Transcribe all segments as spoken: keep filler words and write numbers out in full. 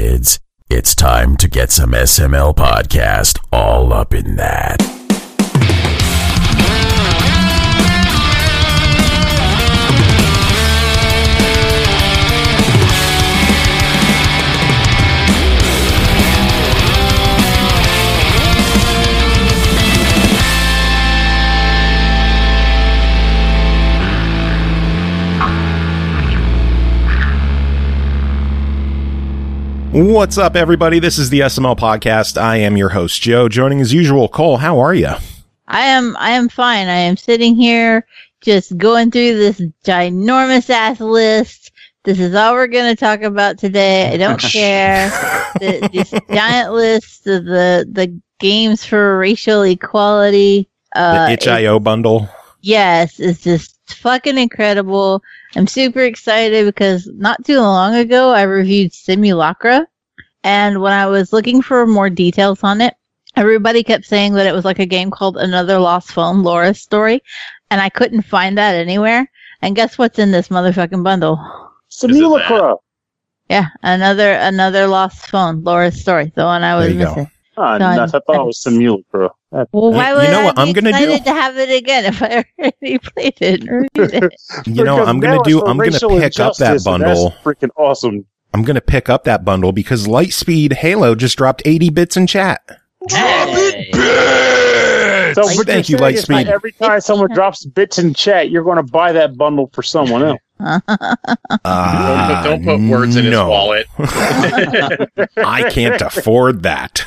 kids. It's time to get some S M L podcast all up in that. What's up, everybody? This is the S M L Podcast. I am your host, Joe. Joining as usual, Cole. How are you? I am. I am fine. I am sitting here, just going through this ginormous ass list. This is all we're going to talk about today. I don't care. The, this giant list of the the games for racial equality. Uh, the H I O bundle. Yes, it's just fucking incredible. I'm super excited because not too long ago I reviewed Simulacra, and when I was looking for more details on it, everybody kept saying that it was like a game called Another Lost Phone, Laura's Story, and I couldn't find that anywhere. And guess what's in this motherfucking bundle? Simulacra. Yeah, another another lost phone, Laura's Story, the one I was missing. Oh, so I thought it was Simulacra. Well, why would you know I what be I'm gonna excited do? to have it again if I already played it and reviewed it? You know what I'm gonna do? I'm gonna pick up that bundle. That's freaking awesome. I'm gonna pick up that bundle because Lightspeed Halo just dropped eighty bits in chat. Hey. So Like, what thank you're you, saying is Lightspeed. that every time someone drops bits in chat, you're going to buy that bundle for someone else. Uh, don't, don't put words in his no. wallet. I can't afford that.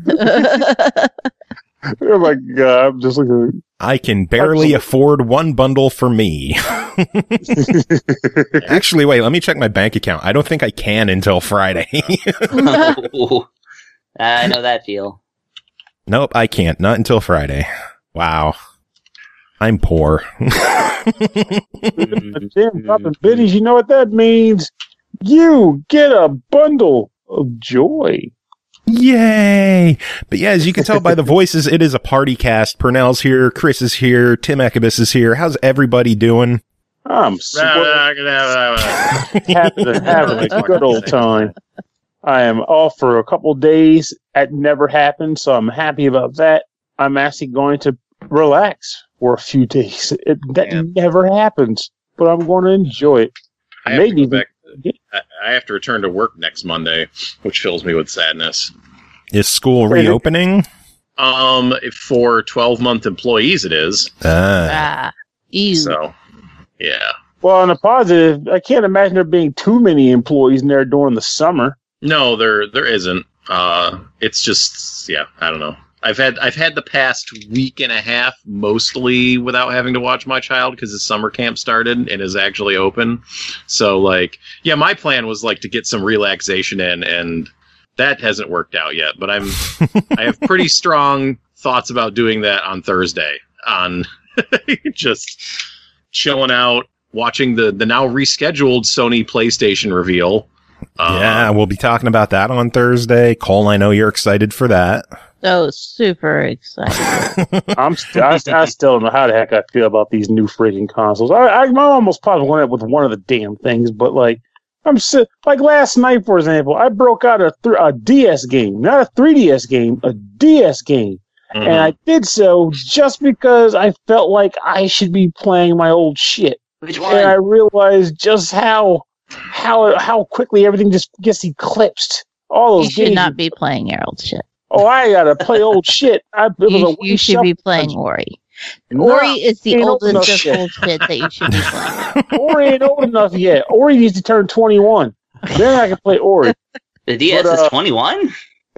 Oh my god! I'm just looking. I can barely afford one bundle for me. Actually, wait, let me check my bank account. I don't think I can until Friday. Oh, I know that feel. Nope, I can't. Not until Friday. Wow. I'm poor. Damn, dropping biddies. You know what that means? You get a bundle of joy. Yay! But yeah, as you can tell by the voices, it is a party cast. Purnell's here, Chris is here, Tim Ekibus is here. How's everybody doing? I'm super happy to have a good old time. I am off for a couple days. That never happened, so I'm happy about that. I'm actually going to relax for a few days. It, that Yeah. never happens, but I'm going to enjoy it. I have, Maybe to go back, I- I have to return to work next Monday, which fills me with sadness. Is school Wait, reopening? Um, for twelve-month employees, it is. Ah. Ah, ew. So, yeah. Well, on a positive, I can't imagine there being too many employees in there during the summer. No, there there isn't. Uh, it's just, yeah, I don't know. I've had I've had the past week and a half mostly without having to watch my child because his summer camp started and is actually open. So, like, yeah, my plan was like to get some relaxation in, and that hasn't worked out yet. But I'm I have pretty strong thoughts about doing that on Thursday. On just chilling out, watching the the now rescheduled Sony PlayStation reveal. Yeah, Um, we'll be talking about that on Thursday. Cole, I know you're excited for that. So super excited. I'm st- I, I still don't know how the heck I feel about these new freaking consoles. I, I, I'm almost positive one with one of the damn things, but like, I'm si- like last night, for example, I broke out a, th- a D S game, not a three D S game, a D S game. mhm. And I did so just because I felt like I should be playing my old shit. Which And I one? realized just how how how quickly everything just gets eclipsed. All You those should games. not be playing your old shit. Oh, I gotta play old shit. I, it was You, a you should be playing Ori. No, Ori is the ain't old enough oldest of shit. old shit that you should be playing. Ori ain't old enough yet. Ori needs to turn twenty-one. Then I can play Ori. The D S but, uh, is twenty-one?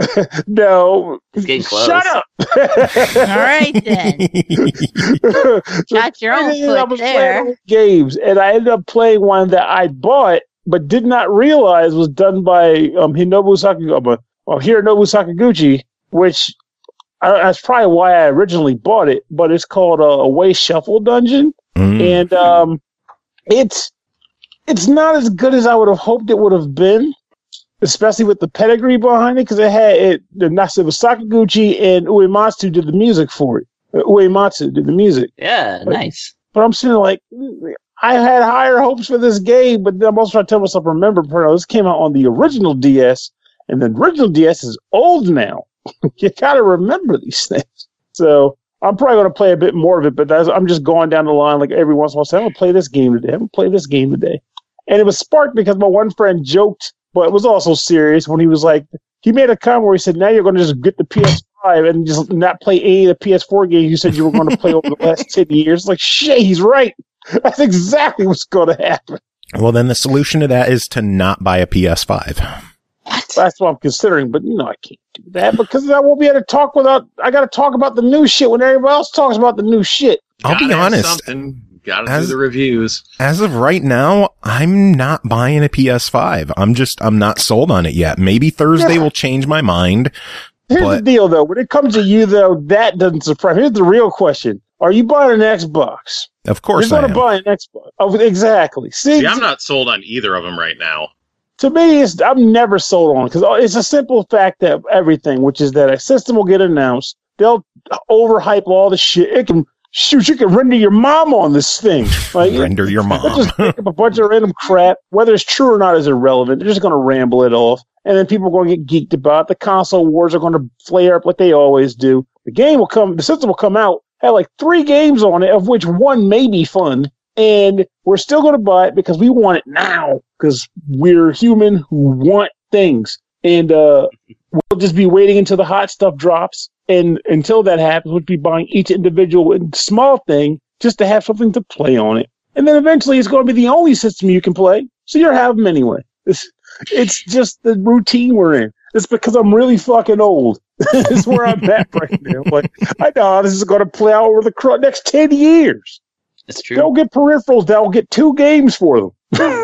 No. It's getting close. Shut up. All right, then. Got your own I foot was there. playing old games, and I ended up playing one that I bought but did not realize was done by um, Hinobu Sakaguchi, well, Hironobu Sakaguchi, which I, that's probably why I originally bought it. But it's called uh, Away Shuffle Dungeon, Mm. and um, it's it's not as good as I would have hoped it would have been, especially with the pedigree behind it, because it had it. The it was Sakaguchi and Uematsu did the music for it. Uh, Uematsu did the music. Yeah, nice. But I'm sitting like, I had higher hopes for this game, but then I'm also trying to tell myself, remember, Bruno, this came out on the original D S, And the original D S is old now. You got to remember these things. So I'm probably going to play a bit more of it, but that's, I'm just going down the line like every once in a while. Say, I'm going to play this game today. I'm going to play this game today. And it was sparked because my one friend joked, but it was also serious when he was like, he made a comment where he said, now you're going to just get the P S five and just not play any of the P S four games you said you were going to play over the last ten years. Like, shit, he's right. That's exactly what's going to happen. Well, then the solution to that is to not buy a P S five. What? That's what I'm considering, but you know I can't do that because I won't be able to talk without. I got to talk about the new shit when everybody else talks about the new shit. I'll be Gotta have honest. something. Gotta As- do the reviews. As of right now, I'm not buying a P S five. I'm just, I'm not sold on it yet. Maybe Thursday Yeah. will change my mind. Here's But- the deal, though. When it comes to you, though, that doesn't surprise me. Here's the real question: are you buying an Xbox? Of course You're I going to am. buy an Xbox. Oh, exactly. See, See, I'm not sold on either of them right now. to me, it's, I'm never sold on it because it's a simple fact that everything, which is that a system will get announced, they'll overhype all the shit. It can shoot, you can render your mom on this thing. Like, Render your they'll mom. just make up a bunch of random crap. Whether it's true or not is irrelevant. They're just going to ramble it off, and then people are going to get geeked about it. The console wars are going to flare up like they always do. The game will come, the system will come out, have like three games on it, of which one may be fun. And we're still going to buy it because we want it now because we're human who want things. And uh, we'll just be waiting until the hot stuff drops. And until that happens, we'll be buying each individual small thing just to have something to play on it. And then eventually it's going to be the only system you can play. So you're having them anyway. It's, it's just the routine we're in. It's because I'm really fucking old. This is where I'm at right now. Like, I know how this is going to play out over the cr- next ten years. It's true. They'll get peripherals. They'll get two games for them.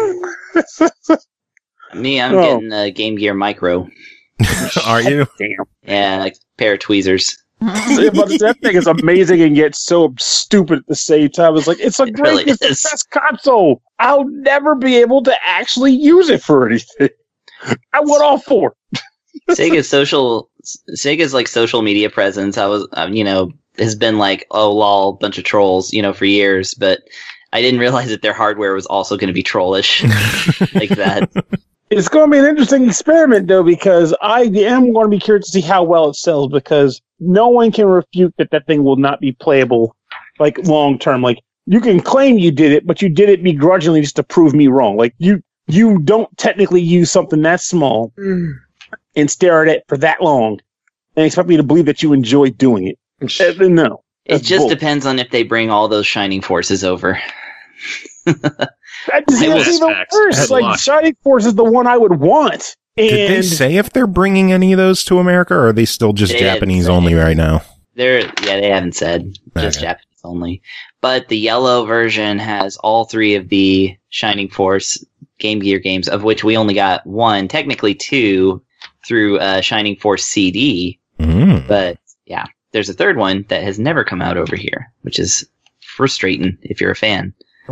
Me, I'm Oh. getting a Game Gear Micro. Are you? Damn. Yeah, like a pair of tweezers. But that thing is amazing and yet so stupid at the same time. It's like, it's a It great, really it's the is. best console. I'll never be able to actually use it for anything. I want all four. Sega's social, Sega's like social media presence. I was, um, you know, has been like, oh lol, bunch of trolls, you know, for years. But I didn't realize that their hardware was also going to be trollish like that. It's going to be an interesting experiment, though, because I am going to be curious to see how well it sells, because no one can refute that that thing will not be playable, like, long term. Like, you can claim you did it, but you did it begrudgingly just to prove me wrong. Like, you you don't technically use something that small and stare at it for that long and expect me to believe that you enjoy doing it. Uh, no. It That's just bull. depends on if they bring all those Shining Forces over. That's It was even facts. worse. That's Like, luck. Shining Force is the one I would want. And Did they say if they're bringing any of those to America, or are they still just They didn't Japanese say. only right now? They're yeah, they haven't said just Okay. Japanese only. But the yellow version has all three of the Shining Force Game Gear games, of which we only got one, technically two, through uh, Shining Force C D. Mm. But yeah, there's a third one that has never come out over here, which is frustrating if you're a fan.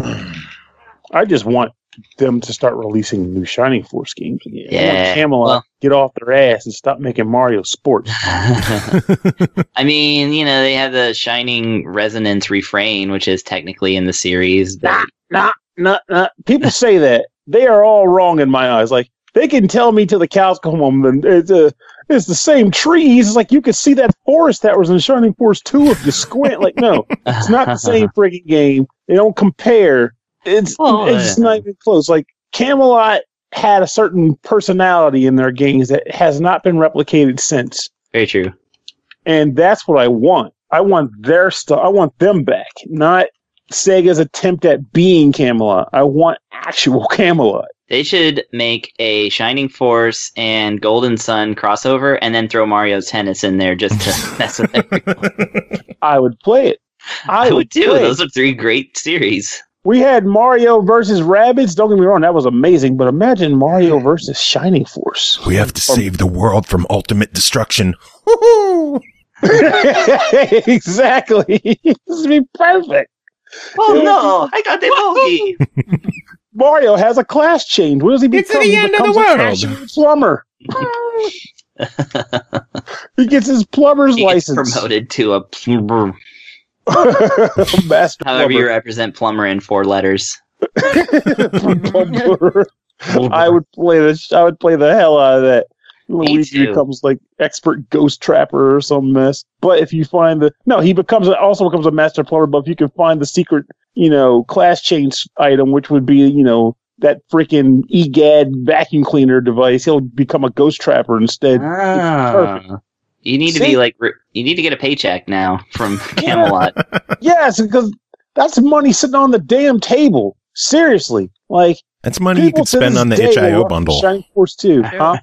I just want them to start releasing new Shining Force games again. I Yeah, want Camelot well- get off their ass and stop making Mario sports. I mean, you know, they have the Shining Resonance Refrain, which is technically in the series, but Nah, nah, nah. People say that. They are all wrong in my eyes. Like, they can tell me till the cows come home, and it's, uh, it's the same trees. It's like you could see that forest that was in Shining Force two if you squint. Like, no, it's not the same friggin' game. They don't compare. It's Oh, it's yeah. not even close. Like, Camelot had a certain personality in their games that has not been replicated since. Very true. And that's what I want. I want their stuff. I want them back, not Sega's attempt at being Camelot. I want actual Camelot. They should make a Shining Force and Golden Sun crossover and then throw Mario's Tennis in there just to mess with everyone. I would play it. I, I would too. play it. Those are three great series. We had Mario versus Rabbids. Don't get me wrong, that was amazing. But imagine Mario versus Shining Force. We have to save the world from ultimate destruction. Woohoo! Exactly. This would be perfect. Oh no! I got the bogey. Mario has a class change. What does he It's become? the He end of the becomes a world. cashier plumber. He gets his plumber's He gets license. promoted to a plumber. Master However you plumber. represent plumber in four letters. Plumber. I would play the I would play the hell out of that. Luigi too. becomes like expert ghost trapper or some mess. But if you find the no, he becomes also becomes a master plumber. But if you can find the secret, you know, class change item, which would be, you know, that freaking E G A D vacuum cleaner device, he'll become a ghost trapper instead. Ah. Perfect. You need to See? be like, re- you need to get a paycheck now from Camelot. Yes, because that's money sitting on the damn table. Seriously, like That's money you people could to spend this on the day itch dot i o will run bundle. Shining Force two, huh?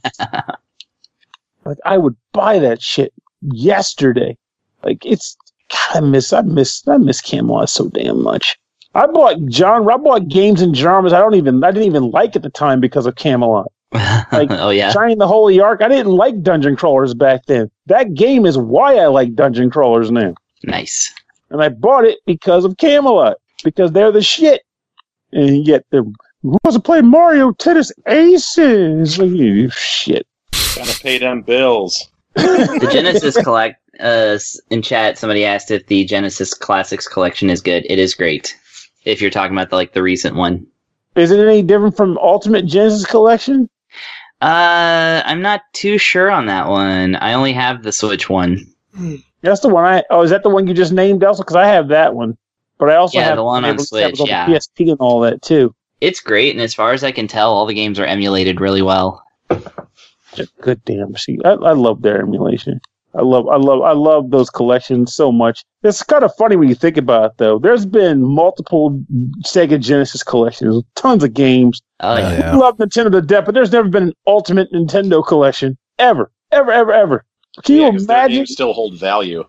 Like I would buy that shit yesterday. Like it's God, I miss I miss I miss Camelot so damn much. I bought John I bought games and genres I don't even I didn't even like at the time because of Camelot. Like, oh yeah. Shining the Holy Ark. I didn't like dungeon crawlers back then. That game is why I like dungeon crawlers now. Nice. And I bought it because of Camelot. Because they're the shit. And yet they're who wants to play Mario Tennis Aces? Like, you shit. Gotta pay them bills. The Genesis collect uh, in chat. Somebody asked if the Genesis Classics collection is good. It is great. If you're talking about the, like the recent one, Is it any different from Ultimate Genesis Collection? uh, I'm not too sure on that one. I only have the Switch one. That's the one I. Oh, is that the one you just named, also? Because I have that one, but I also Yeah, have the one on that Switch, was on yeah. the P S P and all that too. It's great, and as far as I can tell, all the games are emulated really well. Just good damn. See, I, I love their emulation. I love, I love, I love those collections so much. It's kind of funny when you think about it, though. There's been multiple Sega Genesis collections, tons of games. Oh yeah. Yeah. I love Nintendo to death, but there's never been an Ultimate Nintendo collection ever, ever, ever, ever. Can Yeah, you 'cause their imagine? games still hold value.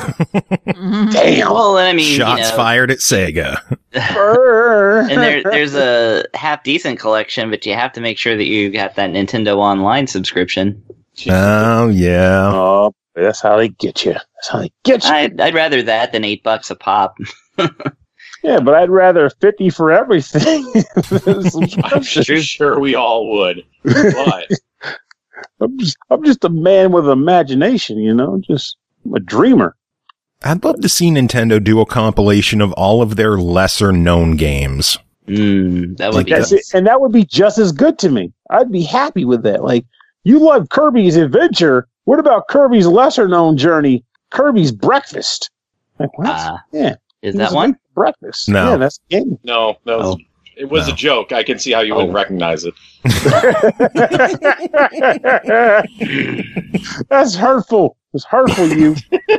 Damn. Well, I mean, Shots you know, fired at Sega. and there, there's a half decent collection, but you have to make sure that you got that Nintendo Online subscription. Oh, yeah. Oh, that's how they get you. That's how they get you. I'd, I'd rather that than eight bucks a pop. Yeah, but I'd rather fifty for everything. I'm sure, sure we all would. But I'm just, I'm just a man with imagination, you know, just a dreamer. I'd love to see Nintendo do a compilation of all of their lesser known games. Mm, that would Like be That's nice. it, and that would be just as good to me. I'd be happy with that. Like, you love Kirby's Adventure. What about Kirby's lesser known journey, Kirby's Breakfast? Like, what? Uh, yeah, Is he that was one? late for breakfast. No. Yeah, that's the game. no, no, Oh. it was No. a joke. I can see how you wouldn't Oh. recognize it. That's hurtful. It's hurtful, you.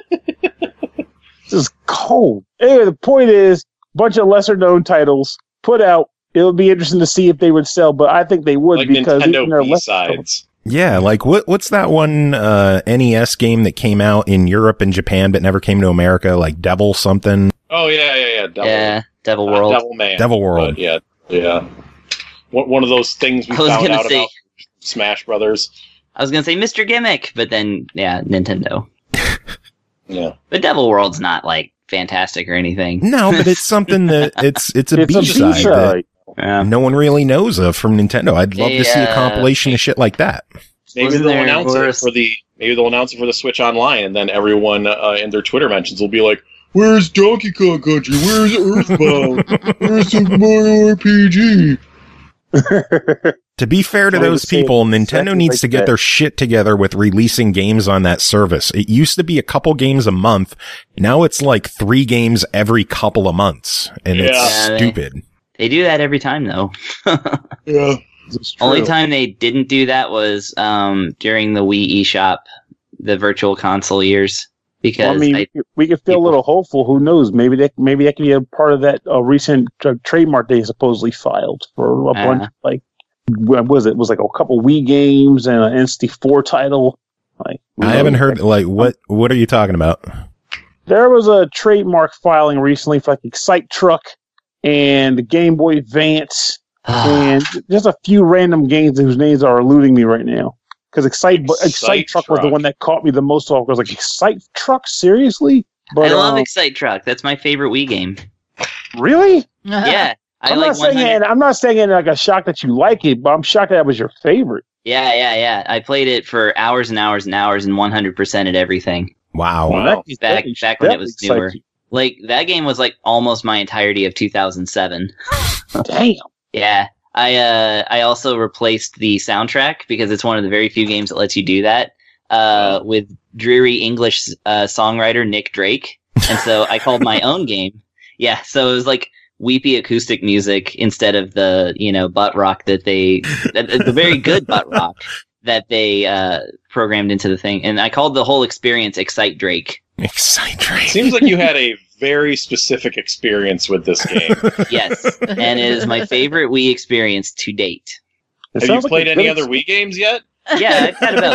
This is cold. Anyway, the point is, bunch of lesser known titles put out. It'll be interesting to see if they would sell, but I think they would Like because even their Nintendo lesser B-sides. Yeah, like what? What's that one uh, N E S game that came out in Europe and Japan but never came to America? Like Devil something, Oh, yeah, yeah, yeah. Devil, Yeah, Devil uh, World. Devil Man. Devil World. But yeah, yeah. One, one of those things we I was found gonna out say- about Smash Brothers. I was gonna say Mister Gimmick, but then yeah, Nintendo. Yeah. But Devil World's not like fantastic or anything. No, but it's something that it's it's a It's a B side that B-side. Yeah. no one really knows of from Nintendo. I'd love to see a Yeah. compilation of shit like that. Maybe Wasn't they'll there announce worse- it for the maybe they'll announce it for the Switch Online, and then everyone uh, in their Twitter mentions will be like, "Where's Donkey Kong Country? Where's Earthbound? Where's Super Mario R P G?" To be fair to I would those say people, Nintendo exactly needs like to get that. their shit together with releasing games on that service. It used to be a couple games a month. Now it's like three games every couple of months, and Yeah. it's Yeah, they- stupid. They do that every time though. Yeah. It's Only true. time they didn't do that was um, during the Wii eShop, the Virtual Console years, because Well, I mean, I, we could- we could feel people- a little hopeful. Who knows? Maybe that maybe that could be a part of that uh, recent uh, trademark they supposedly filed for a Uh. bunch. Like, what was it? It was like a couple Wii games and an N S T four title. Like, who I haven't knows? heard like what what are you talking about? There was a trademark filing recently for like Excite Truck and the Game Boy Advance and just a few random games whose names are eluding me right now. Because Excite, Excite Excite Truck was the Truck. one that caught me the most off. I was like, Excite Truck? Seriously? But, I love um, Excite Truck. That's my favorite Wii game. really? Yeah, I I'm like not saying one hundred. it, I'm not saying it like a shock that you like it, but I'm shocked that was your favorite. Yeah, yeah, yeah. I played it for hours and hours and hours and one hundred percent at everything. Wow. Wow. That- Back- that- back when that it was excites newer. you. Like that game was like almost my entirety of two thousand seven. Damn. Yeah, I uh, I also replaced the soundtrack because it's one of the very few games that lets you do that uh, with dreary English uh, songwriter Nick Drake, and so I called my own game. Yeah, so it was like weepy acoustic music instead of the you know butt rock that they the very good butt rock that they uh, programmed into the thing, and I called the whole experience Excite Drake. Excite Drake. Seems like you had a very specific experience with this game. Yes, and it is my favorite Wii experience to date. It Have you sounds like played a any good other Wii games yet? Yeah, I've got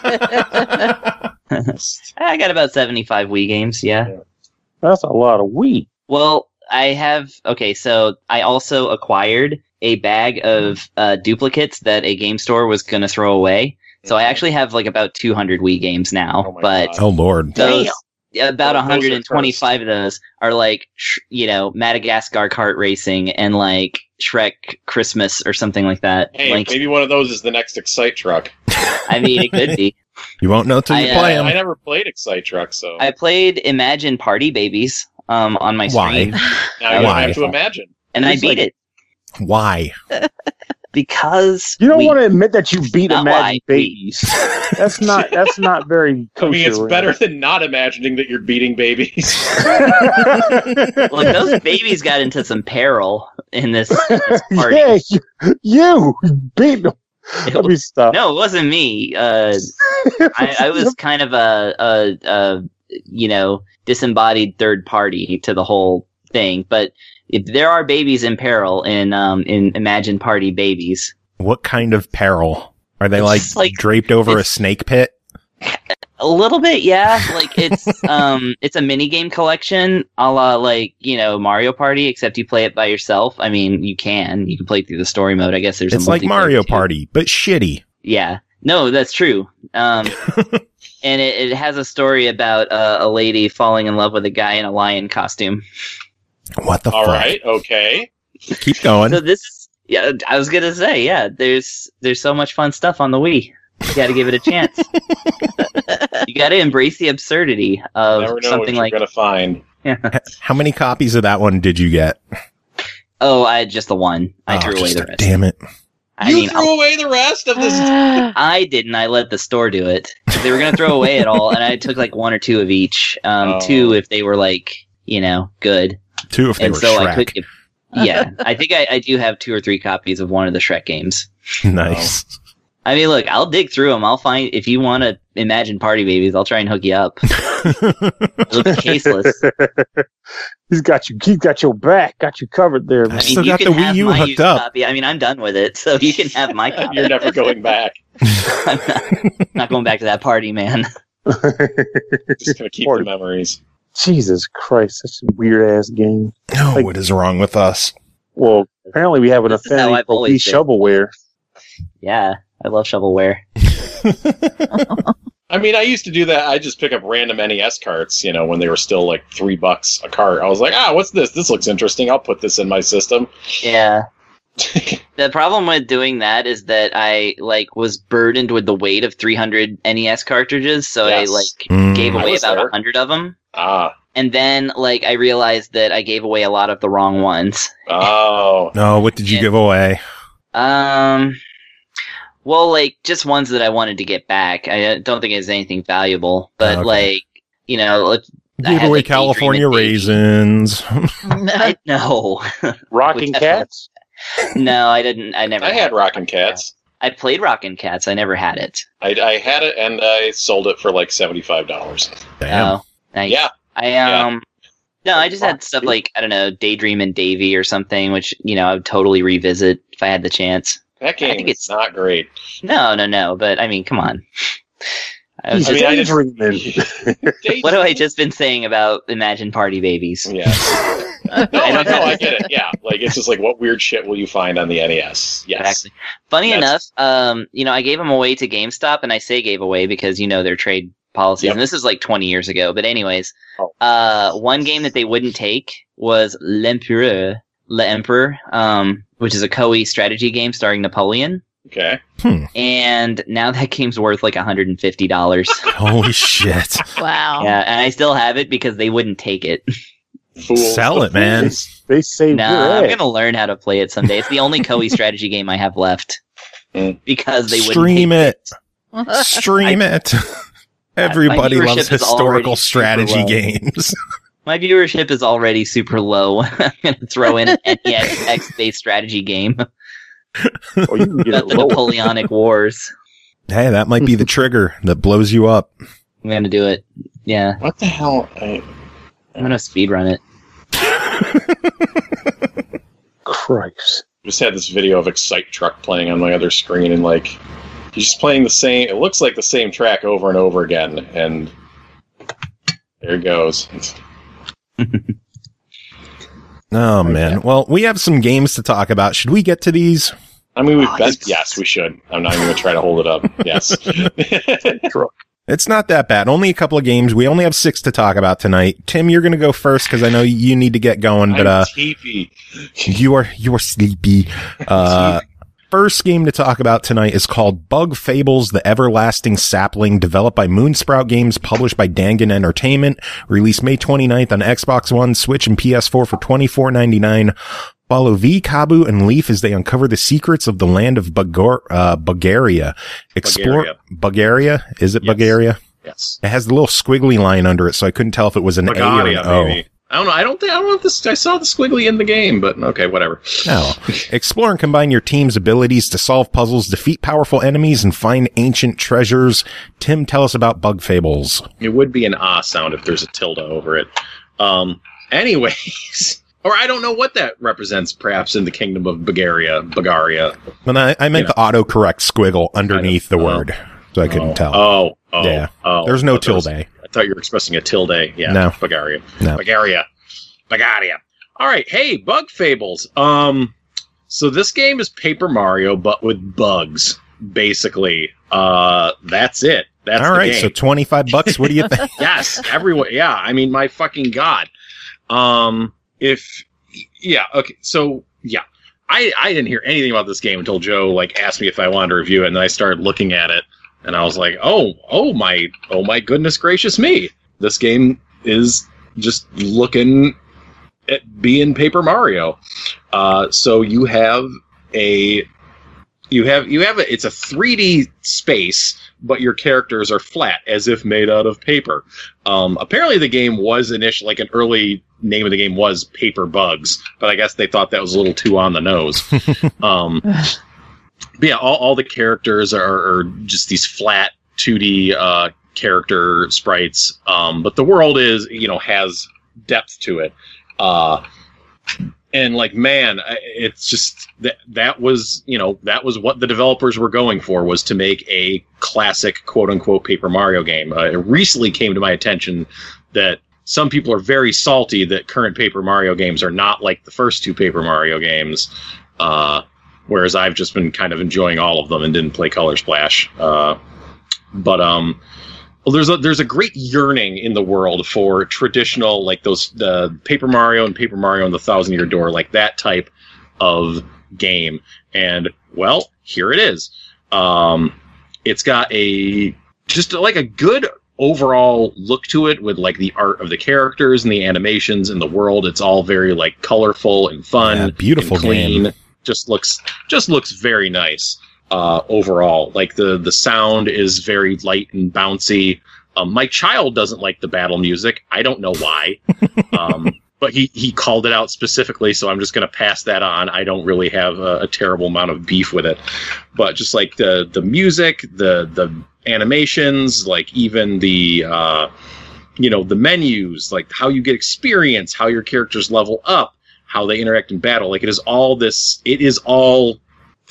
about I got about seventy-five Wii games. Yeah. That's a lot of Wii. Well, I have. Okay, so I also acquired a bag of uh, duplicates that a game store was going to throw away. So I actually have like about two hundred Wii games now, Oh my but God. Oh Lord. those about Well, those are one hundred twenty-five of those are like sh- you know Madagascar kart racing and like Shrek Christmas or something like that. Hey, like maybe one of those is the next Excite Truck. I mean, it could be. You won't know till you I, uh, play I them. never played Excite Truck, so I played Imagine Party Babies um, on my Why? stream, now you don't Why? have to imagine. and I It's beat like- it Why? because You don't we- want to admit that you beat Not Imagine why, Babies. That's not. That's not very. I mean, it's kosher, better than not imagining that you're beating babies. Look, those babies got into some peril in this, this party. Yeah, you, you beat them. Let me stop. No, it wasn't me. Uh, I, I was kind of a, a, a, you know, disembodied third party to the whole thing. But if there are babies in peril in um, in Imagine Party Babies. What kind of peril? Are they It's like, just like- draped over a it's- snake pit? A little bit, yeah. Like it's um it's a mini game collection, a la like you know Mario Party, except you play it by yourself. I mean, you can you can play through the story mode. I guess there's It's a like multiplayer Mario too. Party, but shitty. Yeah, no, that's true. Um, and it, it has a story about uh, a lady falling in love with a guy in a lion costume. What the All fuck? right, okay. Keep going. So this, yeah, I was gonna say, yeah, there's there's so much fun stuff on the Wii. You got to give it a chance. You got to embrace the absurdity of Never know what something you're like. gonna find. How many copies of that one did you get? Oh, I had just the one. I Oh, threw away just the a- rest. Damn it. I you mean, threw away the rest of this. I didn't. I let the store do it. 'Cause they were going to throw away it all, and I took like one or two of each. Um, Oh. Two if they were like, you know, good. Two if they and were so Shrek. I could give. Yeah, I think I, I do have two or three copies of one of the Shrek games. Nice. I mean, look, I'll dig through them. I'll find if you want to Imagine Party Babies. I'll try and hook you up. It'll be caseless. He's got you. He's got your back. Got you covered there. I Man. I mean, still you got can the Wii have U my hooked used up. Copy. I mean, I'm done with it, so you can have my copy. You're never going back. I'm not, not going back to that party, man. Just gonna keep the memories. Jesus Christ, such a weird ass game. Oh, Like- what is wrong with us? Well, apparently we have an This is how affinity I've for always Wii been. shovelware. Yeah, I love shovelware. I mean, I used to do that. I just pick up random N E S carts, you know, when they were still like three bucks a cart. I was like, ah, what's this? This looks interesting. I'll put this in my system. Yeah. The problem with doing that is that I like was burdened with the weight of three hundred N E S cartridges, so Yes. I like Mm. gave I away was about there. a hundred of them. Ah, And then like I realized that I gave away a lot of the wrong ones. oh, No, what did you Yeah. give away? Um well like just ones that I wanted to get back. I don't think it was anything valuable, but Okay. like, you know, let's You I gave had, away like, Daydream California and Baby. raisins. I no. Rocking Definitely. Cats? No, I didn't I never I had Rockin' Cats. I played Rockin' Cats, I never had it. I, I had it and I sold it for like seventy-five dollars. Damn. Oh, nice. Yeah. I um no, I just had stuff like I don't know, Daydream and Davy or something, which you know I would totally revisit if I had the chance. That game think is it's- not great. No, no, no. But I mean, come on. I was He's I just, mean, I daydreaming. what have I just been saying about Imagine Party Babies? Yeah. No, I, I don't know, know. I get it. Yeah, like it's just like what weird shit will you find on the N E S? Yes. Exactly. Funny That's- enough, um, you know, I gave them away to GameStop, and I say gave away because you know their trade policies, Yep. and this is like twenty years ago. But anyways, Oh. uh, one game that they wouldn't take was L'Empereur, L'Empereur, um, which is a Koei strategy game starring Napoleon. Okay. And now that game's worth like one hundred fifty dollars. Holy shit. Wow. Yeah, and I still have it because they wouldn't take it. Fools. Sell The it, man. fools. They saved No, your I'm ass. gonna learn how to play it someday. It's the only Koei strategy game I have left Mm. because they wouldn't Stream take it. Stream it. Everybody viewership loves is already historical super strategy low. games. My viewership is already super low. I'm gonna throw in an N E X based strategy game, Oh, you can get the, it the lower. Napoleonic Wars. Hey, that might be the trigger that blows you up. I'm gonna do it. Yeah, What the hell? I, I'm gonna speedrun it. Christ. just had this video of Excite Truck playing on my other screen, and like he's just playing the same. It looks like the same track over and over again, and there it goes. Oh, man. Well, we have some games to talk about. Should we get to these? I mean, we've Oh, been, it's- yes, we should. I'm not even going to try to hold it up. Yes. It's not that bad. Only a couple of games. We only have six to talk about tonight. Tim, you're going to go first because I know you need to get going, but I'm uh, teepee. you are you are sleepy. Uh, first game to talk about tonight is called Bug Fables: The Everlasting Sapling, developed by Moonsprout Games, published by Dangan Entertainment, released May twenty-ninth on Xbox One, Switch, and P S four for twenty-four ninety-nine. Follow V, Kabu, and Leaf as they uncover the secrets of the land of Bulgar- uh, Bulgaria. Explore Bulgaria. Bulgaria? Is it Yes. Bulgaria? Yes. It has the little squiggly line under it, so I couldn't tell if it was an A or Bulgaria, an O. maybe. I don't know. I don't think. I don't know if this. I saw the squiggly in the game, but okay, whatever. No. Explore and combine your team's abilities to solve puzzles, defeat powerful enemies, and find ancient treasures. Tim, tell us about Bug Fables. It would be an ah sound if there's a tilde over it. Um. Anyways, or I don't know what that represents. Perhaps in the kingdom of Bulgaria, Bulgaria. And I, I meant You know. the autocorrect squiggle underneath Kind of. the Oh. word, so I couldn't oh, tell. Oh. Oh. Yeah. Oh. There's no I thought there was- tilde. I thought you were expressing a tilde. Yeah. No. Bulgaria. No. Bulgaria. Bulgaria. All right. Hey, Bug Fables. Um. So this game is Paper Mario, but with bugs. Basically. Uh. That's it. That's All the right, game. so twenty-five bucks. What do you think? Yes, everyone. Yeah, I mean, my fucking god. Um, if yeah, okay, so yeah, I I didn't hear anything about this game until Joe like asked me if I wanted to review it, and then I started looking at it, and I was like, oh, oh my, oh my goodness gracious me, this game is just looking at being Paper Mario. Uh, so you have a. You have you have a, it's a three D space, but your characters are flat, as if made out of paper. Um, apparently, the game was initially like an early name of the game was Paper Bugs, but I guess they thought that was a little too on the nose. um, but yeah, all, all the characters are, are just these flat two D uh, character sprites, um, but the world is you know has depth to it. Uh, And like, man, I- it's just that that was, you know, that was what the developers were going for, was to make a classic quote unquote Paper Mario game. Uh, it recently came to my attention that some people are very salty that current Paper Mario games are not like the first two Paper Mario games. Uh, whereas I've just been kind of enjoying all of them and didn't play Color Splash. Uh, but, um, Well, there's a there's a great yearning in the world for traditional, like those the Paper Mario and Paper Mario and the Thousand Year Door, like that type of game. And well, here it is. Um, it's got a just like a good overall look to it, with like the art of the characters and the animations and the world. It's all very like colorful and fun, Yeah, beautiful and clean. game. Just looks just looks very nice. Uh, overall, like the the sound is very light and bouncy. Um, my child doesn't like the battle music. I don't know why, um, but he he called it out specifically, so I'm just going to pass that on. I don't really have a, a terrible amount of beef with it, but just like the the music, the the animations, like even the uh, you know the menus, like how you get experience, how your characters level up, how they interact in battle. Like it is all this. It is all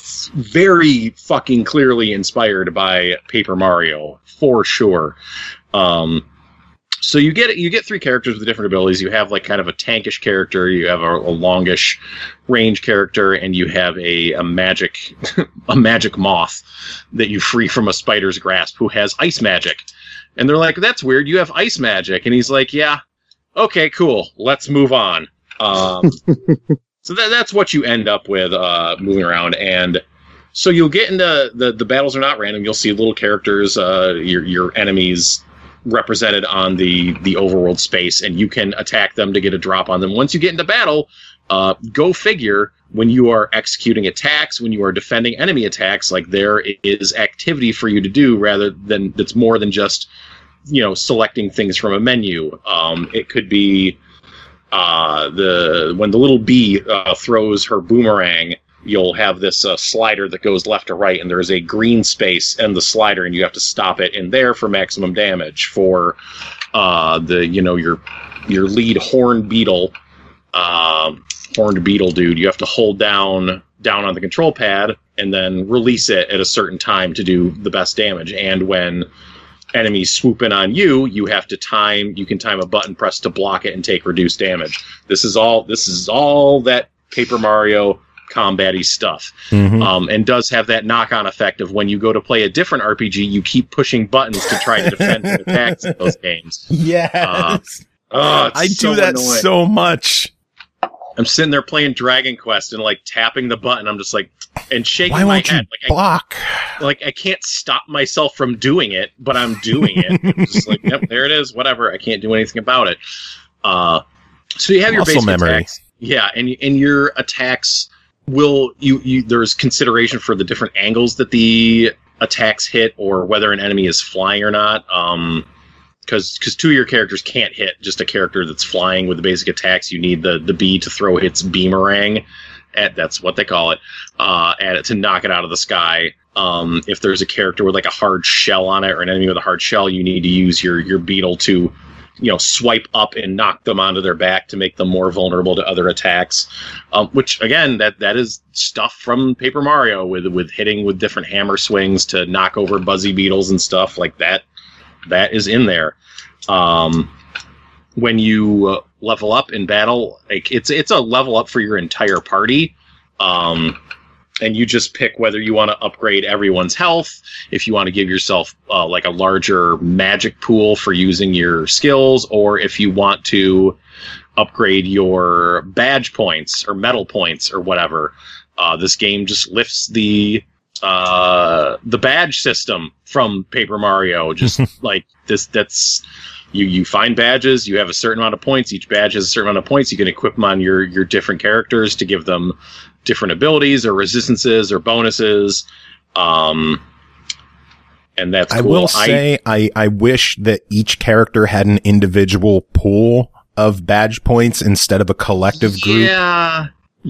very fucking clearly inspired by Paper Mario, for sure. Um, so you get you get three characters with different abilities. You have like kind of a tankish character, you have a, a longish range character, and you have a, a magic a magic moth that you free from a spider's grasp who has ice magic. And they're like, that's weird, you have ice magic. And he's like, yeah, okay, cool, let's move on. Um, so that, that's what you end up with uh, moving around. And so you'll get into the, the battles are not random. You'll see little characters, uh, your your enemies represented on the, the overworld space, and you can attack them to get a drop on them. Once you get into battle, Uh, go figure, when you are executing attacks, when you are defending enemy attacks, like there is activity for you to do rather than that's more than just, you know, selecting things from a menu. Um, it could be uh, the when the little bee uh, throws her boomerang, you'll have this uh, slider that goes left to right, and there's a green space in the slider, and you have to stop it in there for maximum damage. For uh, the, you know, your your lead horned beetle, uh, horned beetle dude, you have to hold down down on the control pad and then release it at a certain time to do the best damage. And when enemies swoop in on you, you have to time. You can time a button press to block it and take reduced damage. This is all. This is all that Paper Mario combat-y stuff, mm-hmm. um, and does have that knock-on effect of when you go to play a different R P G, you keep pushing buttons to try to defend and attacks in those games. Yes, uh, oh, I so do that annoying. so much. I'm sitting there playing Dragon Quest and like tapping the button. I'm just like and shaking Why my won't head. You like block. I, like I can't stop myself from doing it, but I'm doing it. I'm just like, yep, there it is. Whatever. I can't do anything about it. Uh, so you have your Muscle basic memory. attacks. Yeah, and and your attacks will you you there's consideration for the different angles that the attacks hit or whether an enemy is flying or not. Um, because because two of your characters can't hit just a character that's flying with the basic attacks. You need the the bee to throw its beamerang at, that's what they call it, uh, at it to knock it out of the sky. Um, if there's a character with like a hard shell on it or an enemy with a hard shell, you need to use your your beetle to, you know, swipe up and knock them onto their back to make them more vulnerable to other attacks. Um, which again, that that is stuff from Paper Mario with with hitting with different hammer swings to knock over Buzzy Beetles and stuff like that. That is in there. Um, when you uh, level up in battle, like it's it's a level up for your entire party. Um, and you just pick whether you want to upgrade everyone's health, if you want to give yourself uh, like a larger magic pool for using your skills, or if you want to upgrade your badge points or medal points or whatever. Uh, this game just lifts the uh, the badge system from Paper Mario. Just like this, that's you. You find badges. You have a certain amount of points. Each badge has a certain amount of points. You can equip them on your your different characters to give them different abilities or resistances or bonuses. Um, and that's cool. I will say, I, I, I wish that each character had an individual pool of badge points instead of a collective group. Yeah,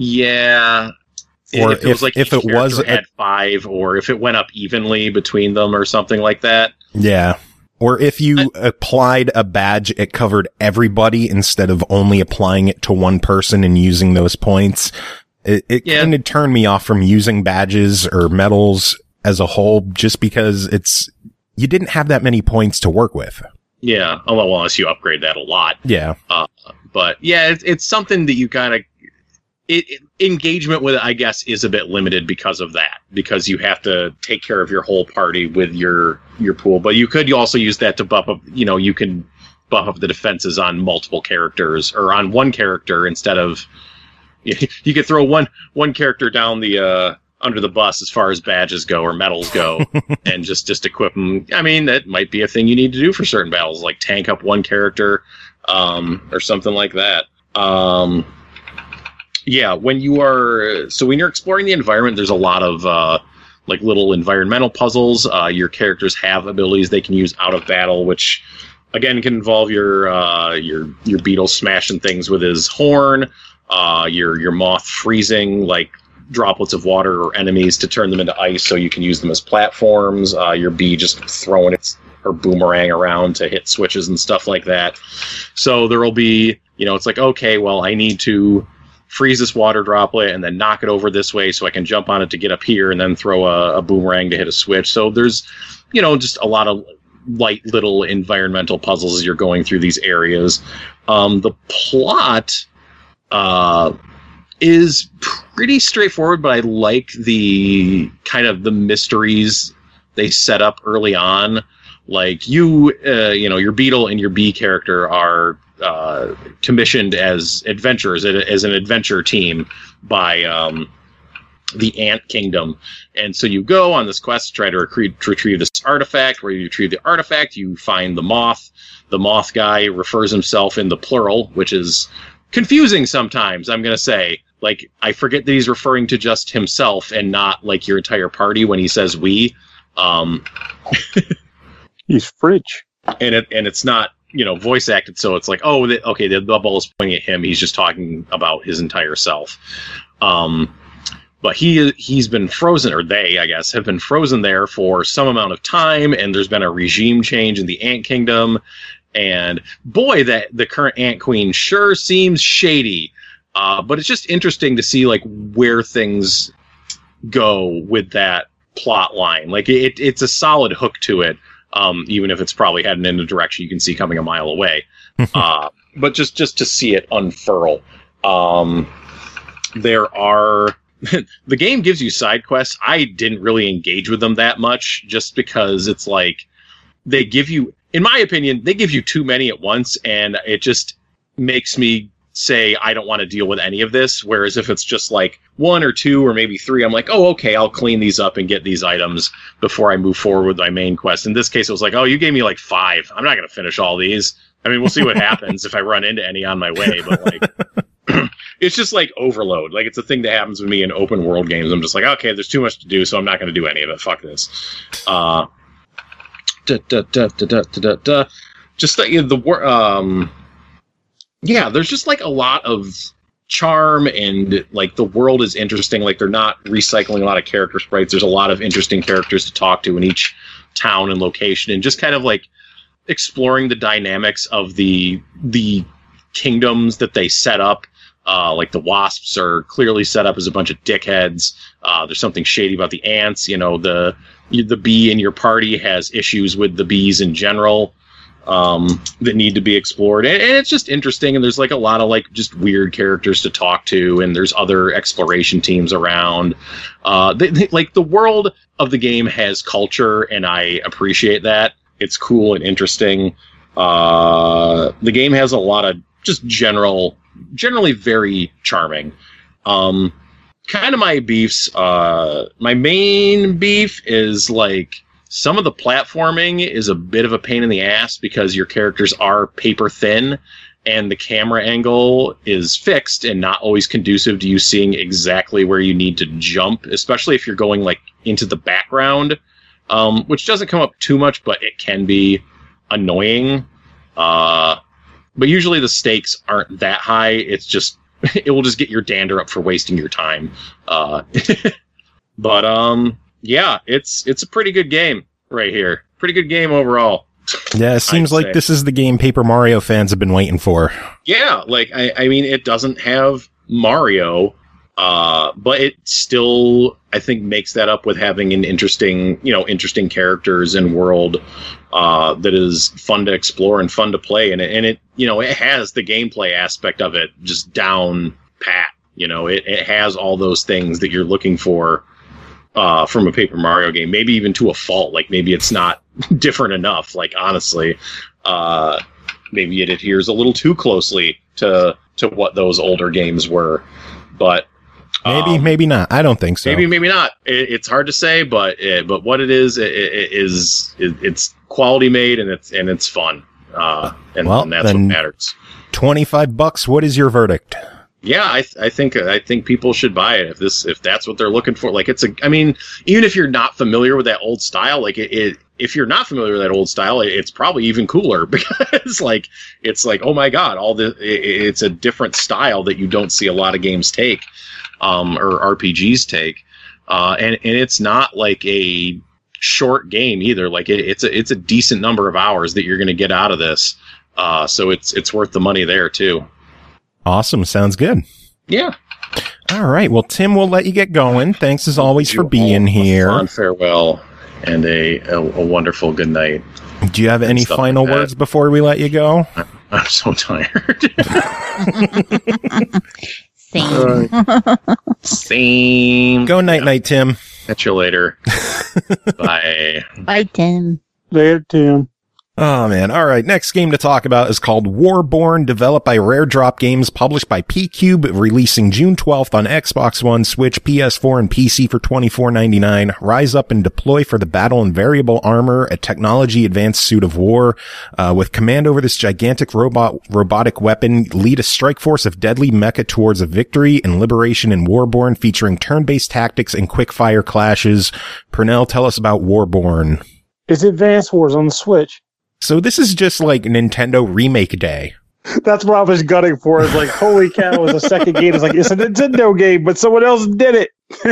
yeah. Or if it was like if each it was character had five, or if it went up evenly between them, or something like that. Yeah. Or if you I, applied a badge, it covered everybody instead of only applying it to one person and using those points. It, it yeah. kind of turned me off from using badges or medals as a whole, just because it's you didn't have that many points to work with. Yeah, although unless you upgrade that a lot. Yeah. Uh, but yeah, it's, it's something that you kind of it, it engagement with it, I guess, is a bit limited because of that, because you have to take care of your whole party with your your pool. But you could also use that to buff up. You know, you can buff up the defenses on multiple characters or on one character instead of. You could throw one one character down the uh, under the bus as far as badges go or medals go, and just just equip them. I mean, that might be a thing you need to do for certain battles, like tank up one character um, or something like that. Um, yeah, when you are so when you're exploring the environment, there's a lot of uh, like little environmental puzzles. Uh, your characters have abilities they can use out of battle, which again can involve your uh, your your beetle smashing things with his horn. Uh, your your moth freezing like droplets of water or enemies to turn them into ice, so you can use them as platforms. Uh, your bee just throwing its her boomerang around to hit switches and stuff like that. So there will be, you know, it's like, okay, well, I need to freeze this water droplet and then knock it over this way so I can jump on it to get up here and then throw a, a boomerang to hit a switch. So there's, you know, just a lot of light little environmental puzzles as you're going through these areas. Um, the plot. Uh, is pretty straightforward, but I like the kind of the mysteries they set up early on. Like you, uh, you know, your beetle and your bee character are uh, commissioned as adventurers, as an adventure team by um, the Ant Kingdom. And so you go on this quest to try to recre- retrieve this artifact. Where you retrieve the artifact, you find the moth. The moth guy refers himself in the plural, which is confusing sometimes, I'm going to say. Like, I forget that he's referring to just himself and not, like, your entire party when he says we. Um, he's French. And it and it's not, you know, voice acted, so it's like, oh, the, okay, the bubble is pointing at him. He's just talking about his entire self. Um, but he he's been frozen, or they, I guess, have been frozen there for some amount of time, and there's been a regime change in the Ant Kingdom. And boy, that the current Ant Queen sure seems shady. Uh, but it's just interesting to see like where things go with that plot line. Like it, it's a solid hook to it. Um, even if it's probably heading in a direction you can see coming a mile away. uh, but just, just to see it unfurl. Um, there are... the game gives you side quests. I didn't really engage with them that much, just because it's like... They give you... In my opinion, they give you too many at once, and it just makes me say, I don't want to deal with any of this. Whereas if it's just like one or two or maybe three, I'm like, oh, okay, I'll clean these up and get these items before I move forward with my main quest. In this case, it was like, oh, you gave me like five. I'm not going to finish all these. I mean, we'll see what happens if I run into any on my way. But like, it's just like overload. Like, it's a thing that happens with me in open world games. I'm just like, okay, there's too much to do, so I'm not going to do any of it. Fuck this. Uh, da, da, da, da, da, da, da. Just the, you know, the um. Yeah, there's just like a lot of charm, and like the world is interesting. Like, they're not recycling a lot of character sprites. There's a lot of interesting characters to talk to in each town and location, and just kind of like exploring the dynamics of the the kingdoms that they set up. Uh, like the wasps are clearly set up as a bunch of dickheads. Uh, there's something shady about the ants. You know, the the bee in your party has issues with the bees in general. Um, that need to be explored, and, and it's just interesting, and there's like a lot of like just weird characters to talk to, and there's other exploration teams around. Uh, they, they, like the world of the game has culture, and I appreciate that. It's cool and interesting. Uh, the game has a lot of just general, generally very charming. Um, kind of my beefs. Uh, my main beef is like, some of the platforming is a bit of a pain in the ass because your characters are paper thin, and the camera angle is fixed and not always conducive to you seeing exactly where you need to jump, especially if you're going like into the background, um, which doesn't come up too much, but it can be annoying. Uh, but usually the stakes aren't that high. It's just, it will just get your dander up for wasting your time. Uh, but, um... yeah, it's it's a pretty good game right here. Pretty good game overall. Yeah, it seems like this is the game Paper Mario fans have been waiting for. Yeah, like, I, I mean, it doesn't have Mario, uh, but it still, I think, makes that up with having an interesting, you know, interesting characters and world uh, that is fun to explore and fun to play. And it, and it, you know, it has the gameplay aspect of it just down pat. You know, it, it has all those things that you're looking for Uh, from a Paper Mario game, maybe even to a fault. Like, maybe it's not different enough. Like, honestly, uh, maybe it adheres a little too closely to to what those older games were. But maybe, um, maybe not. I don't think so. Maybe, maybe not. It, it's hard to say, but it, but what it is, it, it is it, it's quality made, and it's and it's fun. Uh, and, well, and that's what matters. Twenty-five bucks. What is your verdict? Yeah, I th- I think I think people should buy it if this if that's what they're looking for. Like, it's a, I mean, even if you're not familiar with that old style, like it, it if you're not familiar with that old style, it, it's probably even cooler because like it's like, oh my god, all the it, it's a different style that you don't see a lot of games take, um, or R P Gs take, uh, and and it's not like a short game either. Like it, it's a it's a decent number of hours that you're going to get out of this, uh, so it's it's worth the money there too. Awesome. Sounds good. Yeah. All right. Well, Tim, we'll let you get going. Thanks as always for being here. On farewell and a, a, a wonderful good night. Do you have any final like words before we let you go? I'm so tired. Same. Uh, same. Go night night, Tim. Catch you later. Bye. Bye, Tim. Later, Tim. Oh, man. All right. Next game to talk about is called Warborn, developed by Rare Drop Games, published by P-Cube, releasing June twelfth on Xbox One, Switch, P S four, and P C for twenty-four ninety-nine. Rise up and deploy for the battle in variable armor, a technology-advanced suit of war. Uh, with command over this gigantic robot robotic weapon, lead a strike force of deadly mecha towards a victory and liberation in Warborn, featuring turn-based tactics and quick-fire clashes. Pernell, tell us about Warborn. It's Advance Wars on the Switch. So this is just like Nintendo Remake Day. That's what I was gunning for. It's like, holy cow, it was a second game. It's like, it's a Nintendo game, but someone else did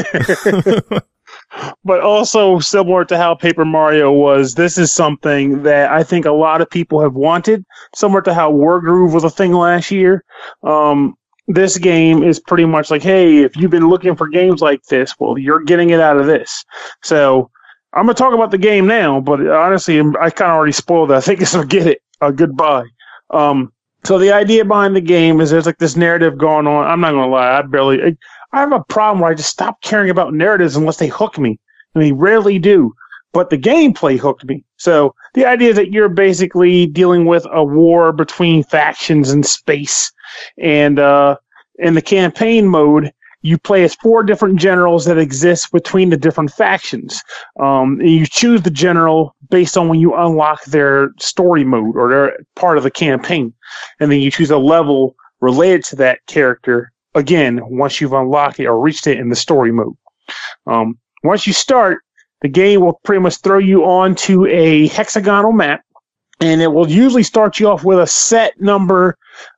it. But also similar to how Paper Mario was, this is something that I think a lot of people have wanted, similar to how Wargroove was a thing last year. Um, this game is pretty much like, hey, if you've been looking for games like this, well, you're getting it out of this. So I'm going to talk about the game now, but honestly, I kind of already spoiled it. I think so get it. Uh, goodbye. Um, so the idea behind the game is there's like this narrative going on. I'm not going to lie. I barely, I, I have a problem where I just stop caring about narratives unless they hook me. I mean, rarely do. But the gameplay hooked me. So the idea is that you're basically dealing with a war between factions in space. And uh, in the campaign mode, you play as four different generals that exist between the different factions. Um, and you choose the general based on when you unlock their story mode or their part of the campaign. And then you choose a level related to that character, again, once you've unlocked it or reached it in the story mode. Um, once you start, the game will pretty much throw you onto a hexagonal map, and it will usually start you off with a set number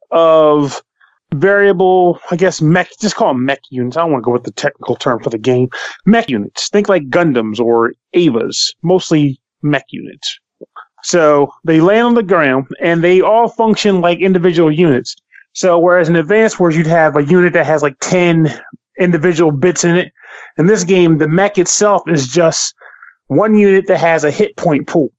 of variable, I guess, mech, just call them mech units. I don't want to go with the technical term for the game. Mech units. Think like Gundams or Avas, mostly mech units. So they land on the ground, and they all function like individual units. So whereas in Advance Wars, you'd have a unit that has like ten individual bits in it. In this game, the mech itself is just one unit that has a hit point pool.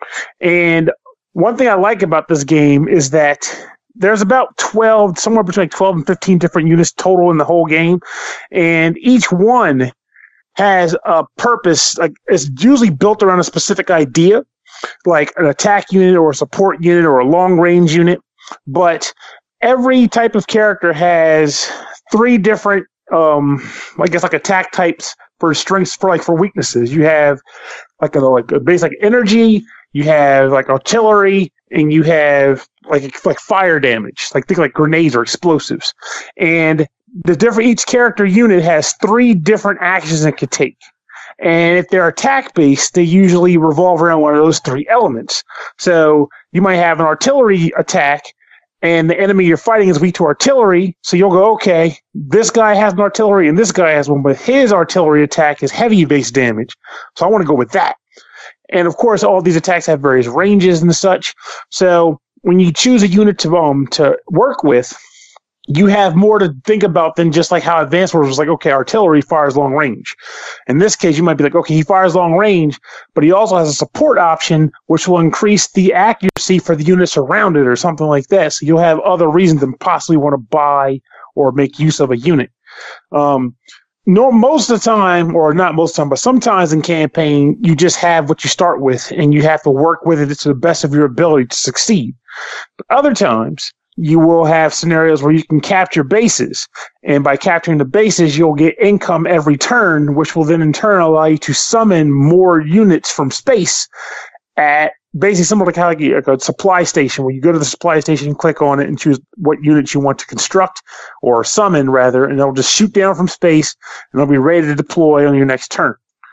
And one thing I like about this game is that there's about twelve, somewhere between twelve and fifteen different units total in the whole game. And each one has a purpose. Like, it's usually built around a specific idea, like an attack unit or a support unit or a long range unit. But every type of character has three different, um, I guess, like attack types for strengths, for like for weaknesses. You have like a like a base like energy. You have like artillery, and you have like like fire damage, like think like grenades or explosives. And the different each character unit has three different actions it could take. And if they're attack based, they usually revolve around one of those three elements. So you might have an artillery attack, and the enemy you're fighting is weak to artillery. So you'll go, okay, this guy has an artillery and this guy has one, but his artillery attack is heavy base damage. So I want to go with that. And of course, all these attacks have various ranges and such. So when you choose a unit to um to work with, you have more to think about than just like how Advance Wars was like, okay, artillery fires long range. In this case, you might be like, okay, he fires long range, but he also has a support option, which will increase the accuracy for the units around it or something like that. So you'll have other reasons to possibly want to buy or make use of a unit. Um, No, most of the time, or not most of the time, but sometimes in campaign, you just have what you start with, and you have to work with it to the best of your ability to succeed. But other times, you will have scenarios where you can capture bases, and by capturing the bases, you'll get income every turn, which will then in turn allow you to summon more units from space at basically similar to kind of like a supply station, where you go to the supply station, click on it, and choose what units you want to construct or summon, rather, and it'll just shoot down from space, and it'll be ready to deploy on your next turn.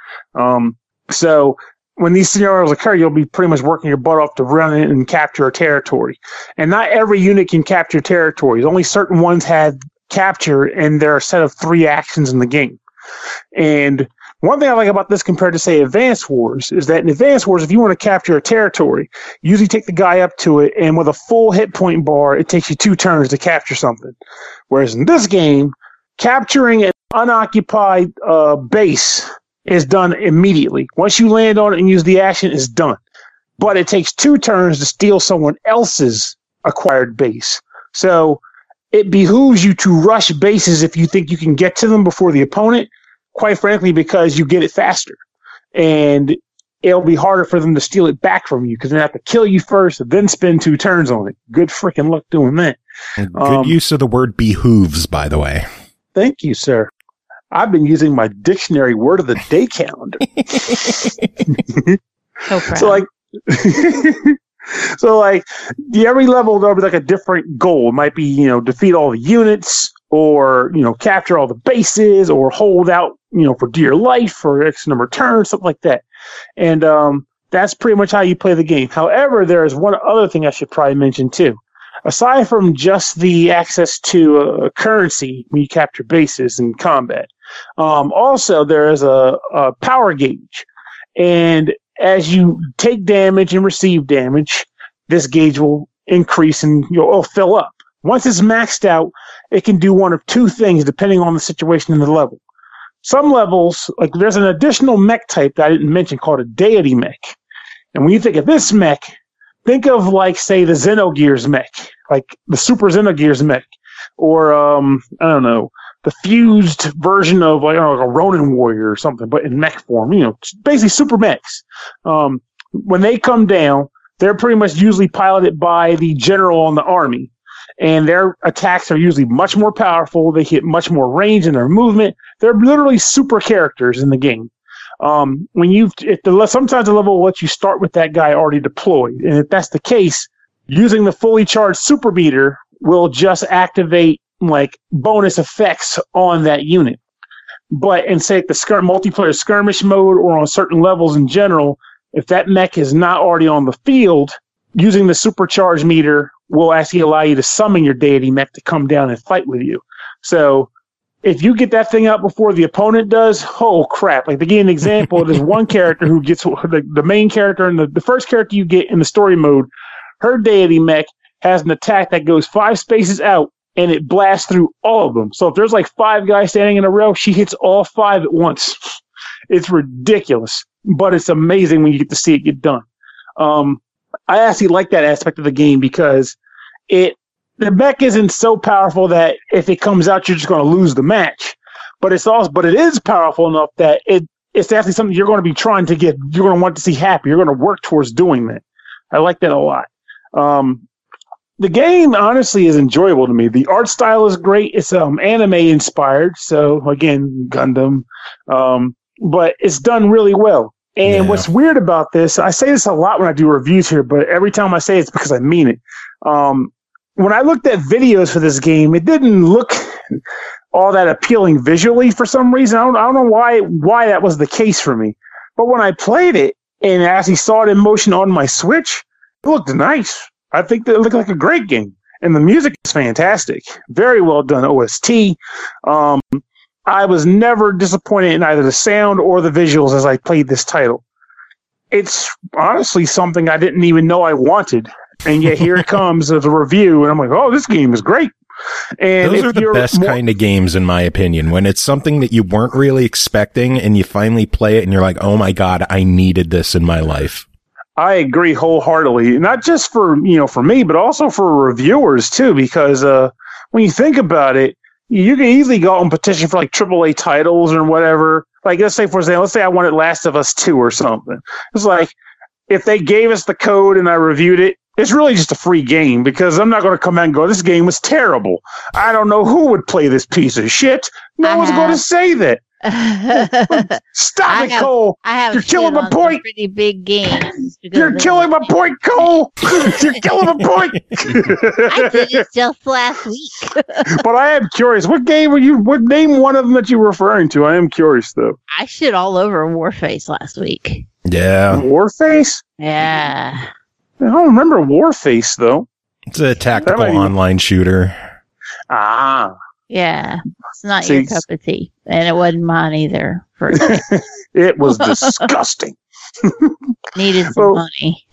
Um, so when these scenarios occur, you'll be pretty much working your butt off to run it and capture a territory. And not every unit can capture territories. Only certain ones have capture, and there are a set of three actions in the game. And one thing I like about this compared to, say, Advance Wars is that in Advance Wars, if you want to capture a territory, you usually take the guy up to it, and with a full hit point bar, it takes you two turns to capture something. Whereas in this game, capturing an unoccupied uh, base is done immediately. Once you land on it and use the action, it's done. But it takes two turns to steal someone else's acquired base. So it behooves you to rush bases if you think you can get to them before the opponent, quite frankly, because you get it faster. And it'll be harder for them to steal it back from you because they have to kill you first and then spend two turns on it. Good freaking luck doing that. Good Um, use of the word behooves, by the way. Thank you, sir. I've been using my dictionary word of the day calendar. So proud. So like, so like, the, every level there'll be like a different goal. It might be, you know, defeat all the units, or you know, capture all the bases, or hold out, you know, for dear life for X number of turns, something like that. And um, that's pretty much how you play the game. However, there is one other thing I should probably mention too. Aside from just the access to uh, currency when you capture bases in combat, um, also there is a, a power gauge, and as you take damage and receive damage, this gauge will increase and you'll it'll fill up. Once it's maxed out, it can do one of two things depending on the situation in the level. Some levels, like there's an additional mech type that I didn't mention called a deity mech. And when you think of this mech, think of like, say, the Xenogears mech, like the Super Xenogears mech, or um, I don't know, the fused version of like, I don't know, like a Ronin warrior or something, but in mech form. You know, basically super mechs. Um, when they come down, they're pretty much usually piloted by the general in the army, and their attacks are usually much more powerful. They hit much more range in their movement. They're literally super characters in the game. Um, when you, if the sometimes the level will let you start with that guy already deployed, and if that's the case, using the fully charged super meter will just activate like bonus effects on that unit. But in say the skir- multiplayer skirmish mode or on certain levels in general, if that mech is not already on the field, using the supercharged meter will actually allow you to summon your deity mech to come down and fight with you. So if you get that thing out before the opponent does, oh crap. Like to give you an example, there's one character who gets the, the main character and the, the first character you get in the story mode, her deity mech has an attack that goes five spaces out and it blasts through all of them. So if there's like five guys standing in a row, she hits all five at once. It's ridiculous, but it's amazing when you get to see it get done. Um, I actually like that aspect of the game because it the mech isn't so powerful that if it comes out, you're just going to lose the match. But it's also, but it is powerful enough that it it's actually something you're going to be trying to get. You're going to want to see happy. You're going to work towards doing that. I like that a lot. Um, the game honestly is enjoyable to me. The art style is great. It's um anime inspired, so again Gundam, um, but it's done really well. And Yeah. what's weird about this, I say this a lot when I do reviews here, but every time I say it, it's because I mean it. Um, when I looked at videos for this game, it didn't look all that appealing visually for some reason. I don't, I don't know why why that was the case for me. But when I played it and actually saw it in motion on my Switch, it looked nice. I think that it looked like a great game. And the music is fantastic. Very well done O S T. Um, I was never disappointed in either the sound or the visuals as I played this title. It's honestly something I didn't even know I wanted. And yet here it comes as a review, and I'm like, oh, this game is great. And Those if are the you're best more- kind of games, in my opinion, when it's something that you weren't really expecting and you finally play it and you're like, oh my God, I needed this in my life. I agree wholeheartedly. Not just for, you know, for me, but also for reviewers too, because uh, when you think about it, you can easily go out and petition for like triple A titles or whatever. Like, let's say, for example, let's say I wanted Last of Us two or something. It's like, if they gave us the code and I reviewed it, it's really just a free game because I'm not going to come out and go, this game was terrible. I don't know who would play this piece of shit. No I one's have. going to say that. Stop I it, have- Cole. I have You're killing shit my on some point. pretty big games. because You're of- killing my point, Cole. You're killing my point. I did it just last week. But I am curious. What game were you? What name one of them that you were referring to? I am curious though. I shit all over Warface last week. Yeah. Warface? Yeah. I don't remember Warface though. It's a tactical That might be- online shooter. Ah, Yeah. It's not See, your cup of tea. And it wasn't mine either. For it was disgusting. needed some Well- money.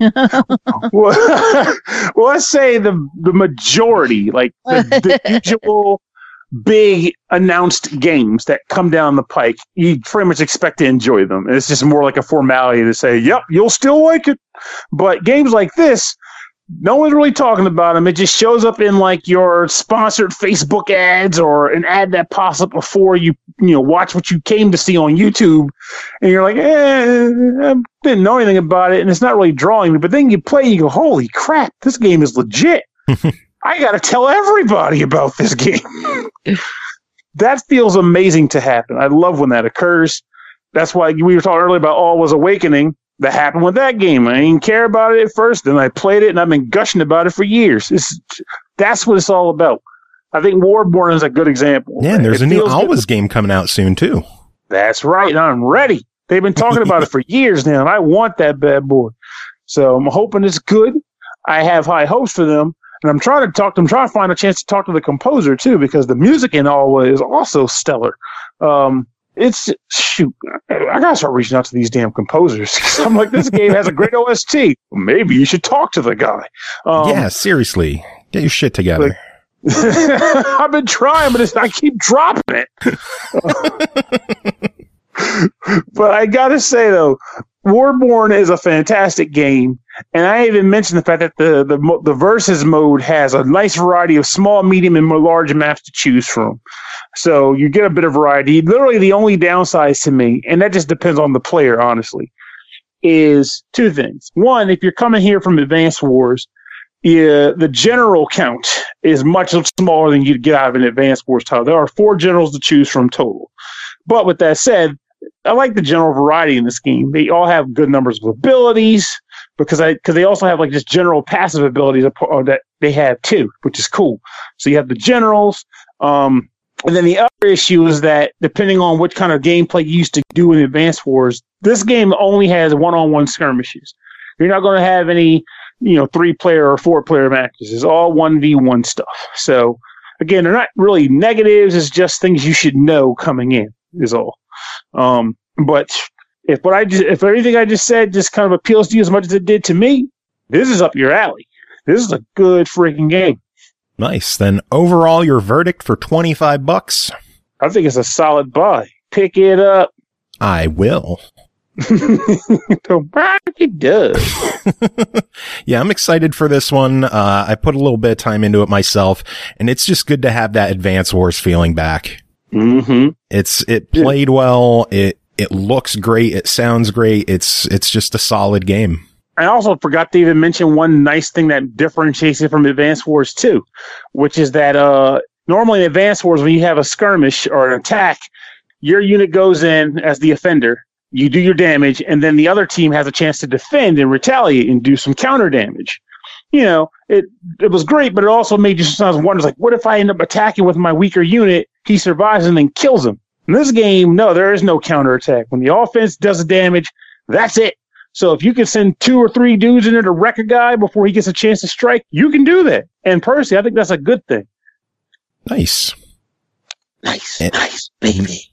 well, well, let's say the the majority, like the, the usual big announced games that come down the pike, you pretty much expect to enjoy them. It's just more like a formality to say, "Yep, you'll still like it." But games like this, no one's really talking about them. It just shows up in like your sponsored Facebook ads or an ad that pops up before you you know, watch what you came to see on YouTube, and you're like, eh, I didn't know anything about it, and it's not really drawing me. But then you play, and you go, holy crap, this game is legit. I got to tell everybody about this game. That feels amazing to happen. I love when that occurs. That's why we were talking earlier about All Was Awakening. That happened with that game. I didn't care about it at first, then I played it, and I've been gushing about it for years. It's, that's what it's all about. I think Warborn is a good example. Yeah, and there's it a new Alwa's game coming out soon, too. That's right. I'm ready. They've been talking about it for years now, and I want that bad boy. So I'm hoping it's good. I have high hopes for them, and I'm trying to talk to them, trying to find a chance to talk to the composer, too, because the music in Alwa is also stellar. Um, it's, shoot, I gotta start reaching out to these damn composers. I'm like, this game has a great O S T. Maybe you should talk to the guy. Um, yeah, seriously. Get your shit together. Like, I've been trying, but it's, I keep dropping it. But I gotta say, though, Warborn is a fantastic game, and I even mentioned the fact that the, the the versus mode has a nice variety of small, medium, and more large maps to choose from. So you get a bit of variety. Literally, the only downside to me, and that just depends on the player, honestly, is two things. One, if you're coming here from Advance Wars, yeah, the general count is much smaller than you'd get out of an Advance Wars title. There are four generals to choose from total. But with that said, I like the general variety in this game. They all have good numbers of abilities because I because they also have like just general passive abilities that they have too, which is cool. So you have the generals, um, and then the other issue is that depending on what kind of gameplay you used to do in Advance Wars, this game only has one-on-one skirmishes. You're not going to have any, you know, three-player or four-player matches. It's all one v one stuff. So again, they're not really negatives. It's just things you should know coming in. Is all. Um, but if what I just, if everything I just said just kind of appeals to you as much as it did to me, this is up your alley. This is a good freaking game. Nice. Then overall, your verdict for twenty-five bucks? I think it's a solid buy. Pick it up. I will. It does. Yeah, I'm excited for this one. Uh, I put a little bit of time into it myself, and it's just good to have that Advance Wars feeling back. Mm-hmm. It's, it played well. It, it looks great. It sounds great. It's, it's just a solid game. I also forgot to even mention one nice thing that differentiates it from Advance Wars two, which is that, uh, normally in Advance Wars, when you have a skirmish or an attack, your unit goes in as the offender, you do your damage, and then the other team has a chance to defend and retaliate and do some counter damage. You know, it it was great, but it also made you sometimes wonder, like, what if I end up attacking with my weaker unit, he survives and then kills him? In this game, no, there is no counterattack. When the offense does the damage, that's it. So if you can send two or three dudes in there to wreck a guy before he gets a chance to strike, you can do that. And personally, I think that's a good thing. Nice. Nice, and- nice, baby.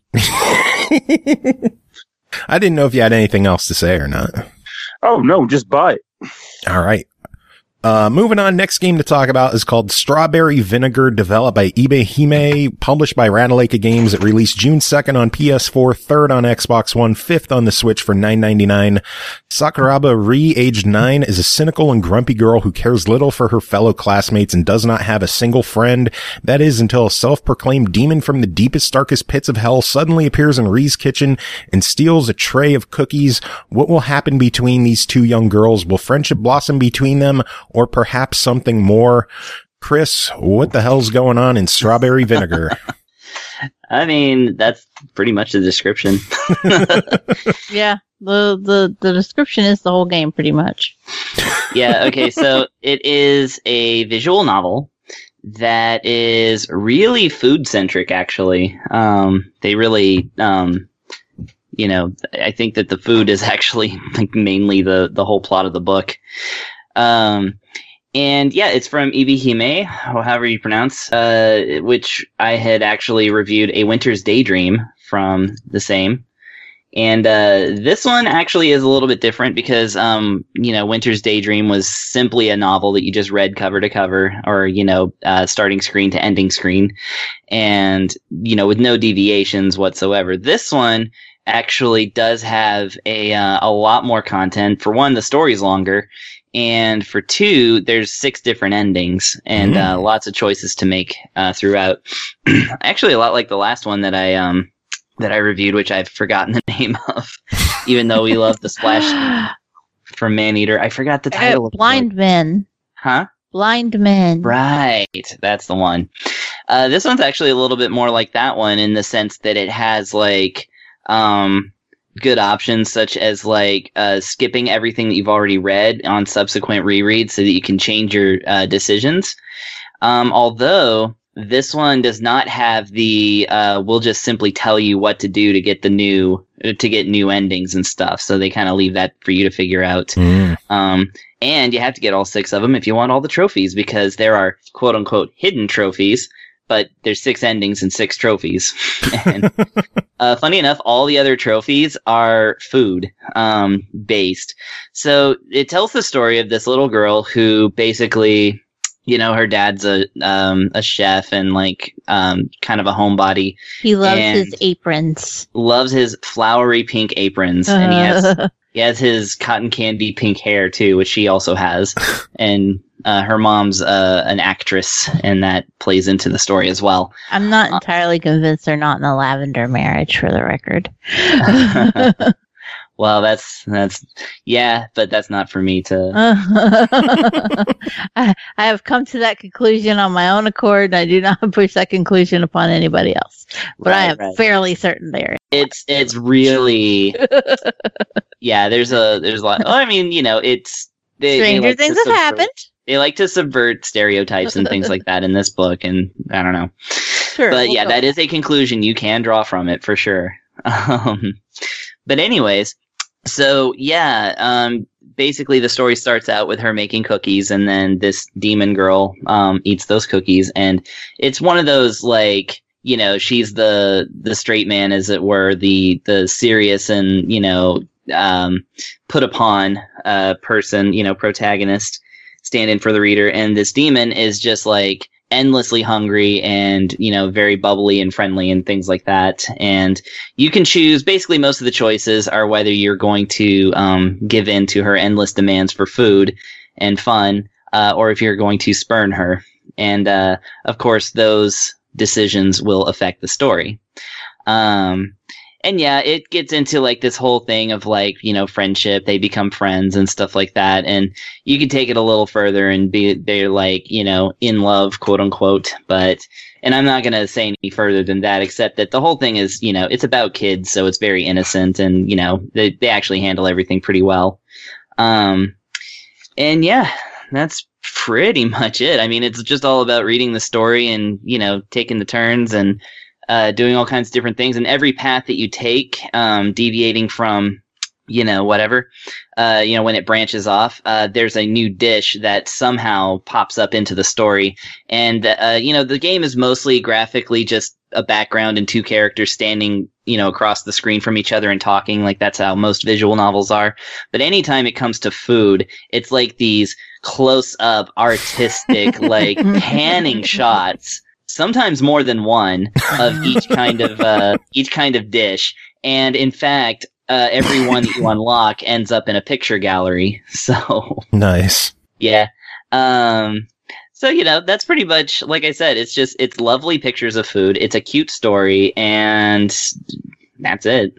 I didn't know if you had anything else to say or not. Oh, no, just buy it. All right. Uh, moving on, next game to talk about is called Strawberry Vinegar, developed by Ibehime, published by Ratalaika Games. It released June second on P S four, third on Xbox One, fifth on the Switch for nine ninety-nine. Sakuraba Ri, aged nine, is a cynical and grumpy girl who cares little for her fellow classmates and does not have a single friend. That is until a self-proclaimed demon from the deepest, darkest pits of hell suddenly appears in Ri's kitchen and steals a tray of cookies. What will happen between these two young girls? Will friendship blossom between them? Or perhaps something more? Chris, what the hell's going on in Strawberry Vinegar? I mean, that's pretty much the description. Yeah, the, the, the description is the whole game, pretty much. Yeah, okay, so it is a visual novel that is really food-centric, actually. Um, they really, um, you know, I think that the food is actually like mainly the, the whole plot of the book. Um, and yeah, it's from Ibehime, however you pronounce, uh, which I had actually reviewed A Winter's Daydream from the same. And, uh, this one actually is a little bit different because, um, you know, Winter's Daydream was simply a novel that you just read cover to cover or, you know, uh, starting screen to ending screen and, you know, with no deviations whatsoever. This one actually does have a, uh, a lot more content. For one, the story's longer. And for two, there's six different endings and mm. uh, lots of choices to make uh, throughout. Actually, a lot like the last one that I um that I reviewed, which I've forgotten the name of, even though we love the splash from Maneater. I forgot the title. Uh, of Blind it. Men. Huh? Blind Men. Right. That's the one. Uh, this one's actually a little bit more like that one in the sense that it has like um, good options such as like uh, skipping everything that you've already read on subsequent rereads so that you can change your uh, decisions. Um, although this one does not have the uh, we'll just simply tell you what to do to get the new to get new endings and stuff. So they kind of leave that for you to figure out. Mm. Um, and you have to get all six of them if you want all the trophies, because there are quote unquote hidden trophies, but there's six endings and six trophies. And uh, funny enough, all the other trophies are food um, based. So it tells the story of this little girl who basically, you know, her dad's a um, a chef and like um, kind of a homebody. He loves and his aprons. Loves his flowery pink aprons, and he has he has his cotton candy pink hair too, which she also has. And uh, her mom's uh, an actress, and that plays into the story as well. I'm not entirely convinced they're not in a lavender marriage, for the record. Well, that's that's yeah, but that's not for me to. I, I have come to that conclusion on my own accord, and I do not push that conclusion upon anybody else. But Right, I am right. fairly certain they are. It's it's really yeah. There's a there's a lot. Oh, I mean, you know, it's they, they Stranger like to things have subvert- happened. They like to subvert stereotypes and things like that in this book, and I don't know. Sure, But we'll yeah, go that with is a conclusion you can draw from it for sure. Um, but anyways, so yeah, um, basically the story starts out with her making cookies, and then this demon girl um, eats those cookies, and it's one of those like, you know, she's the the straight man, as it were, the the serious and, you know, um, put upon uh, person, you know, protagonist, stand in for the reader, and this demon is just like endlessly hungry and, you know, very bubbly and friendly and things like that. And you can choose, basically most of the choices are whether you're going to um, give in to her endless demands for food and fun, uh, or if you're going to spurn her. And uh, of course, those decisions will affect the story. Um, and yeah, it gets into like this whole thing of like, you know, friendship, they become friends and stuff like that. And you can take it a little further and be, they're like, you know, in love, quote unquote. But, and I'm not going to say any further than that, except that the whole thing is, you know, it's about kids. So it's very innocent, and, you know, they, they actually handle everything pretty well. Um, and yeah, that's pretty much it. I mean, it's just all about reading the story and, you know, taking the turns and, Uh, doing all kinds of different things, and every path that you take, um, deviating from, you know, whatever, uh, you know, when it branches off, uh, there's a new dish that somehow pops up into the story. And, uh, you know, the game is mostly graphically just a background and two characters standing, you know, across the screen from each other and talking. Like, that's how most visual novels are. But anytime it comes to food, it's like these close up, artistic, like panning shots, sometimes more than one, of each kind of uh, each kind of dish, and in fact, uh, every one that you unlock ends up in a picture gallery. So Nice. yeah, um, so you know, that's pretty much, like I said, it's just it's lovely pictures of food. It's a cute story, and that's it.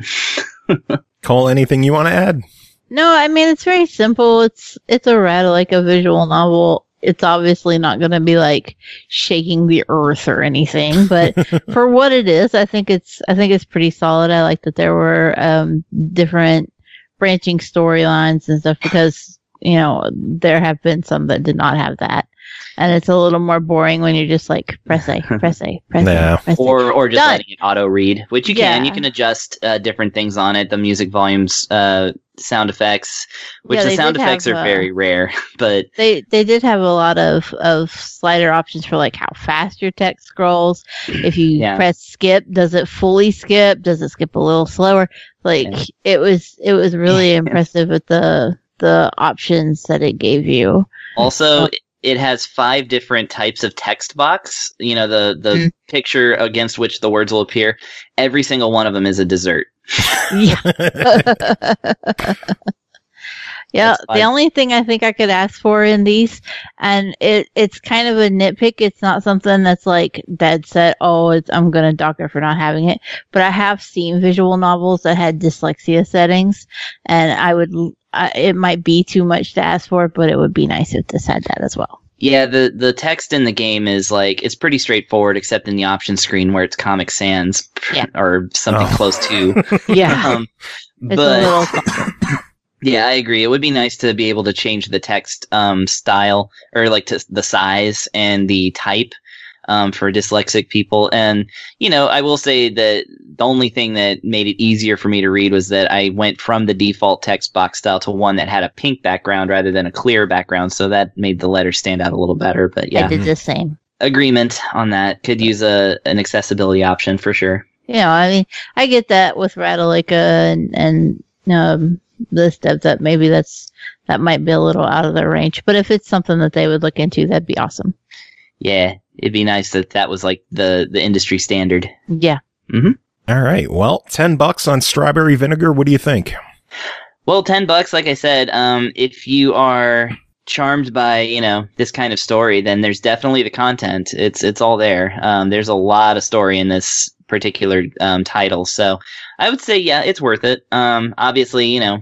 Cole, anything you want to add? No, I mean, it's very simple. It's it's a read like a visual novel. It's obviously not going to be like shaking the earth or anything, but for what it is, I think it's I think it's pretty solid. I like that there were um, different branching storylines and stuff, because, you know, there have been some that did not have that, and it's a little more boring when you're just like press A, press A, press Yeah. A, press A. Or or just Done. letting it auto read, which you can. Yeah. You can adjust uh, different things on it, the music volumes, uh, sound effects, which Yeah, the they sound did effects have, are uh, very rare. But They they did have a lot of, of slider options for like how fast your text scrolls. If you Yeah. press skip, does it fully skip? Does it skip a little slower? Like Yeah. it was it was really impressive with the the options that it gave you. also, it has five different types of text box. You know, the the Mm. picture against which the words will appear. Every single one of them is a dessert. Yeah. Yeah, That's the fine. only thing I think I could ask for in these, and it it's kind of a nitpick. It's not something that's like dead set. Oh, it's, I'm gonna dock her for not having it. But I have seen visual novels that had dyslexia settings, and I would. I, it might be too much to ask for, but it would be nice if this had that as well. Yeah, the, the text in the game is like, it's pretty straightforward except in the option screen where it's Comic Sans Yeah. or something Oh. close to. Yeah, Um, it's but a little. yeah, I agree. It would be nice to be able to change the text um, style or like to the size and the type um, for dyslexic people. And, you know, I will say that the only thing that made it easier for me to read was that I went from the default text box style to one that had a pink background rather than a clear background. So that made the letters stand out a little better. But yeah, I did the same. agreement on that. Could use a an accessibility option for sure. You know, I mean, I get that with Ratalaika and and um, the stuff that maybe that's that might be a little out of their range. But if it's something that they would look into, that'd be awesome. Yeah, it'd be nice that that was like the, the industry standard. Yeah. All right. Well, ten bucks on strawberry vinegar. What do you think? Well, ten bucks, like I said, um, if you are charmed by, you know, this kind of story, then there's definitely the content. It's, it's all there. Um, there's a lot of story in this particular, um, title. So I would say, yeah, it's worth it. Um, obviously, you know,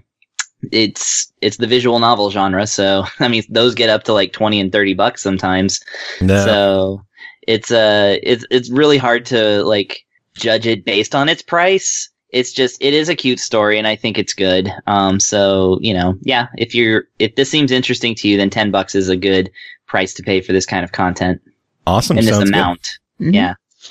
it's, it's the visual novel genre. So, I mean, those get up to like twenty and thirty bucks sometimes. No. So it's, uh, it's, it's really hard to like judge it based on its price. It's just, it is a cute story and I think it's good. Um, so, you know, yeah, if you're, if this seems interesting to you, then ten bucks is a good price to pay for this kind of content Awesome. and this Sounds good. amount. Mhm. Yeah.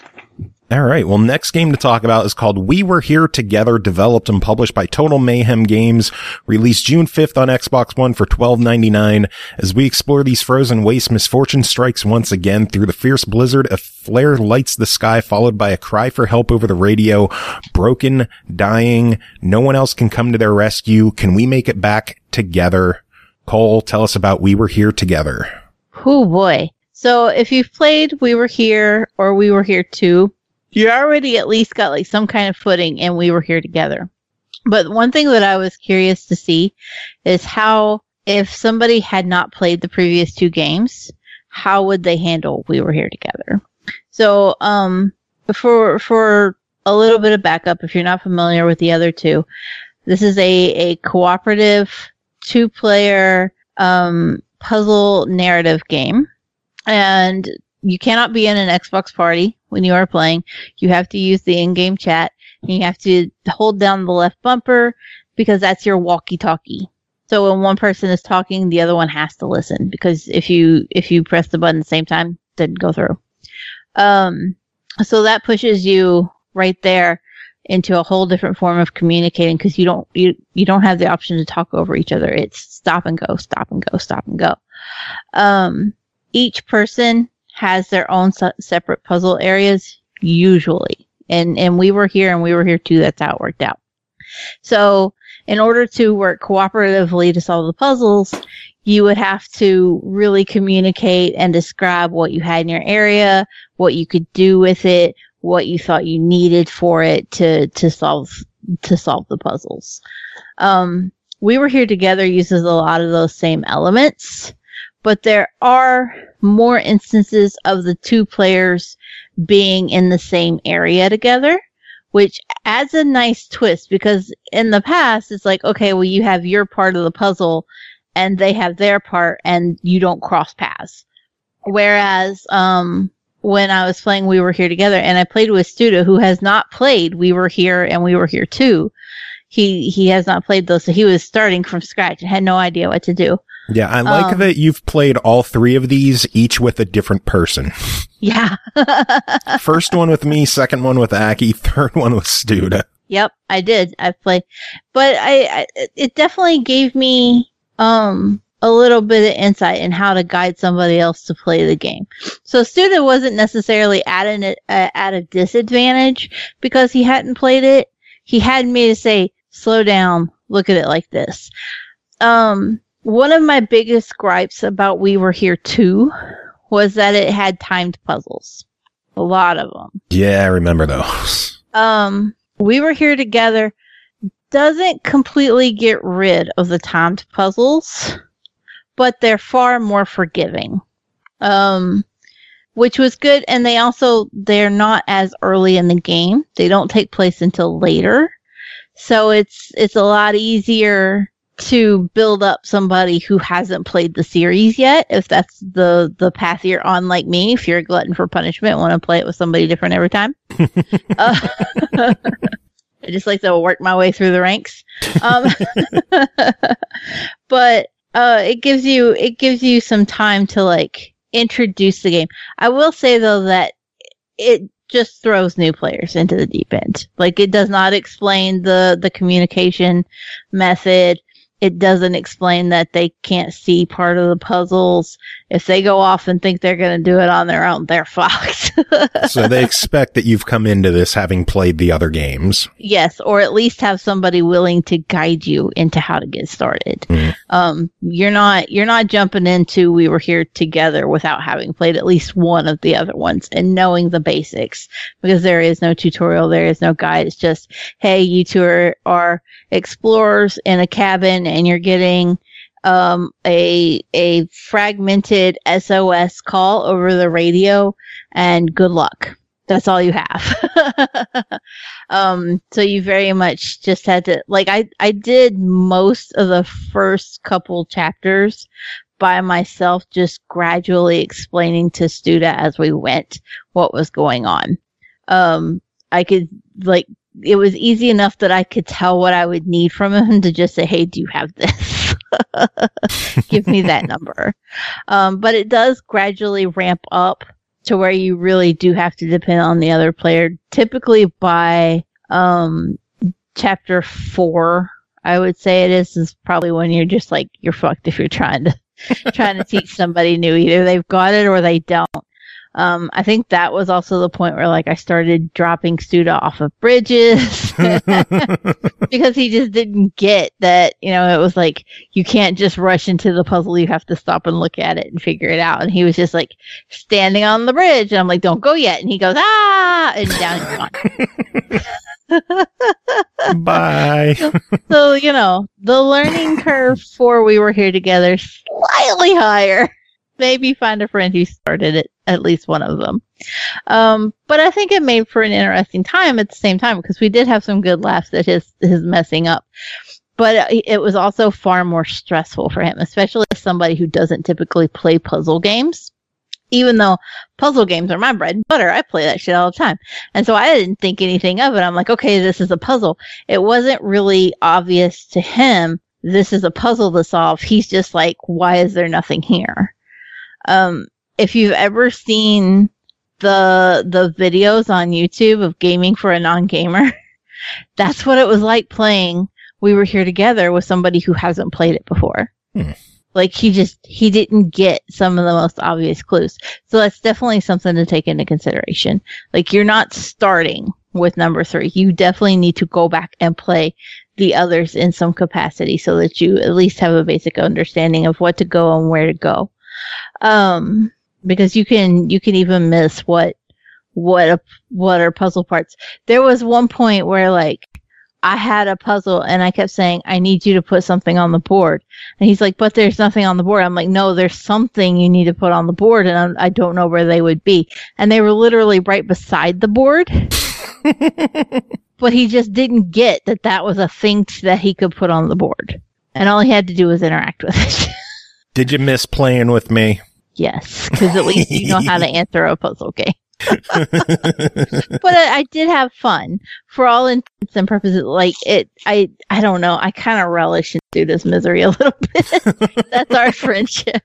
All right. Well, next game to talk about is called We Were Here Together, developed and published by Total Mayhem Games, released June fifth on Xbox One for twelve ninety-nine. As we explore these frozen wastes, misfortune strikes once again. Through the fierce blizzard, a flare lights the sky, followed by a cry for help over the radio. Broken, dying, no one else can come to their rescue. Can we make it back together? Cole, tell us about We Were Here Together. Oh boy. So if you've played We Were Here or We Were Here Too, you already at least got like some kind of footing and We Were Here Together. But one thing that I was curious to see is how, if somebody had not played the previous two games, how would they handle We Were Here Together? So, um, for, for a little bit of backup, if you're not familiar with the other two, this is a, a cooperative two player, um, puzzle narrative game. And you cannot be in an Xbox party when you are playing. You have to use the in-game chat. And you have to hold down the left bumper because that's your walkie-talkie. So when one person is talking, the other one has to listen because if you if you press the button at the same time, it didn't go through. Um, so that pushes you right there into a whole different form of communicating because you don't you you don't have the option to talk over each other. It's stop and go, stop and go, stop and go. Um, each person has their own se- separate puzzle areas usually, and and we were here and we were here too. That's how it worked out. So in order to work cooperatively to solve the puzzles, you would have to really communicate and describe what you had in your area, what you could do with it, what you thought you needed for it to, to solve, to solve the puzzles. Um, We Were Here Together uses a lot of those same elements, but there are more instances of the two players being in the same area together, which adds a nice twist because in the past it's like, okay, well, you have your part of the puzzle and they have their part and you don't cross paths. Whereas, um, when I was playing We Were Here Together and I played with Studa, who has not played We Were Here and We Were Here Too. He, he has not played those. So he was starting from scratch and had no idea what to do. Yeah, I like Um, that you've played all three of these, each with a different person. Yeah. First one with me, second one with Aki, third one with Studa. Yep, I did. I played, but I, I it definitely gave me um a little bit of insight in how to guide somebody else to play the game. So Studa wasn't necessarily at an uh, at a disadvantage because he hadn't played it. He had me to say, "Slow down, look at it like this." Um, one of my biggest gripes about We Were Here Too was that it had timed puzzles, a lot of them. Yeah, I remember those. Um. We Were Here Together doesn't completely get rid of the timed puzzles, but they're far more forgiving. Um, which was good, and they also, they're not as early in the game. They don't take place until later. So it's it's a lot easier to build up somebody who hasn't played the series yet, if that's the, the path you're on, like me. If you're a glutton for punishment, want to play it with somebody different every time. uh, I just like to work my way through the ranks. Um, but uh, it gives you it gives you some time to like introduce the game. I will say though that it just throws new players into the deep end. Like, it does not explain the the communication method. It doesn't explain that they can't see part of the puzzles. If they go off and think they're going to do it on their own, they're fucked. So they expect that you've come into this having played the other games. Yes, or at least have somebody willing to guide you into how to get started. Mm. Um, you're not you're not jumping into We Were Here Together without having played at least one of the other ones and knowing the basics, because there is no tutorial, there is no guide. It's just, hey, you two are, are explorers in a cabin, and you're getting um, a a fragmented S O S call over the radio, and good luck. That's all you have. um, so you very much just had to, like, I, I did most of the first couple chapters by myself, just gradually explaining to Studa as we went what was going on. Um, I could, like, it was easy enough that I could tell what I would need from him to just say, hey, do you have this? Give me that number. Um, but it does gradually ramp up to where you really do have to depend on the other player. Typically by um, chapter four, I would say it is, is probably when you're just like, you're fucked if you're trying to trying to teach somebody new. Either they've got it or they don't. Um, I think that was also the point where, like, I started dropping Studa off of bridges because he just didn't get that, you know, it was like, you can't just rush into the puzzle. You have to stop and look at it and figure it out. And he was just like standing on the bridge. And I'm like, don't go yet. And he goes, ah, and down he's gone. Bye. So, so, you know, the learning curve for We Were Here Together slightly higher. Maybe find a friend who started it, at least one of them. Um, but I think it made for an interesting time at the same time, because we did have some good laughs at his, his messing up. But it was also far more stressful for him, especially as somebody who doesn't typically play puzzle games. Even though puzzle games are my bread and butter, I play that shit all the time. And so I didn't think anything of it. I'm like, okay, this is a puzzle. It wasn't really obvious to him, this is a puzzle to solve. He's just like, why is there nothing here? Um, if you've ever seen the the videos on YouTube of gaming for a non-gamer, that's what it was like playing We Were Here Together with somebody who hasn't played it before. Hmm. Like, he just, he didn't get some of the most obvious clues. So that's definitely something to take into consideration. Like, you're not starting with number three. You definitely need to go back and play the others in some capacity so that you at least have a basic understanding of what to go and where to go. Um, because you can, you can even miss what, what, a, what are puzzle parts. There was one point where, like, I had a puzzle and I kept saying, I need you to put something on the board. And he's like, but there's nothing on the board. I'm like, no, there's something you need to put on the board. And I'm, I don't know where they would be. And they were literally right beside the board. But he just didn't get that that was a thing that he could put on the board. And all he had to do was interact with it. Did you miss playing with me? Yes, because at least you know how to answer a puzzle game. But I, I did have fun for all intents and purposes. Like, it, I, I don't know. I kind of relish in Studa's misery a little bit. That's our friendship.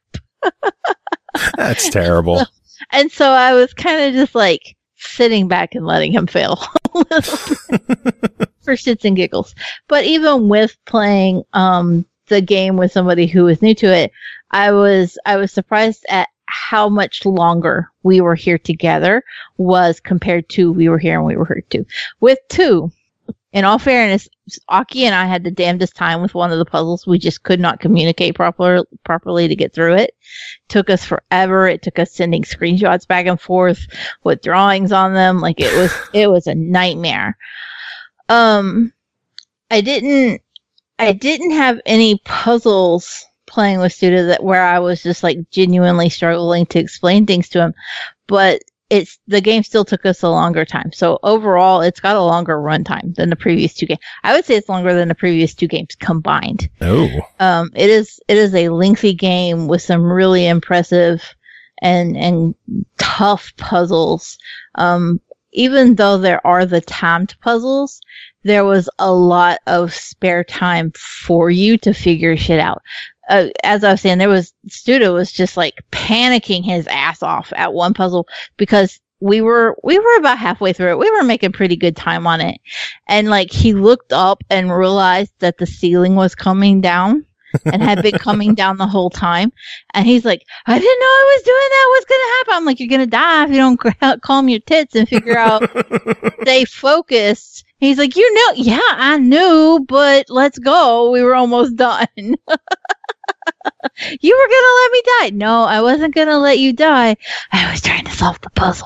That's terrible. So, and so I was kind of just like sitting back and letting him fail a little bit for shits and giggles. But even with playing um, the game with somebody who was new to it, I was I was surprised at how much longer We Were Here Together was compared to We Were Here and We Were Here Too. With two, in all fairness, Aki and I had the damnedest time with one of the puzzles. We just could not communicate proper, properly to get through it. Took us forever. It took us sending screenshots back and forth with drawings on them. Like, it was, it was a nightmare. Um, I didn't I didn't have any puzzles playing with Studa that where I was just like genuinely struggling to explain things to him, but it's the game still took us a longer time. So overall, it's got a longer runtime than the previous two games. I would say it's longer than the previous two games combined. Oh, um, it is it is a lengthy game with some really impressive and and tough puzzles. Um, even though there are the timed puzzles, there was a lot of spare time for you to figure shit out. Uh, as I was saying, there was Studa was just like panicking his ass off at one puzzle because we were we were about halfway through it. We were making pretty good time on it, and like he looked up and realized that the ceiling was coming down and had been coming down the whole time. And he's like, "I didn't know I was doing that. What's gonna happen?" I'm like, "You're gonna die if you don't calm your tits and figure out stay focused." He's like, "You know, yeah, I knew, but let's go. We were almost done." You were gonna let me die. No, I wasn't gonna let you die. I was trying to solve the puzzle.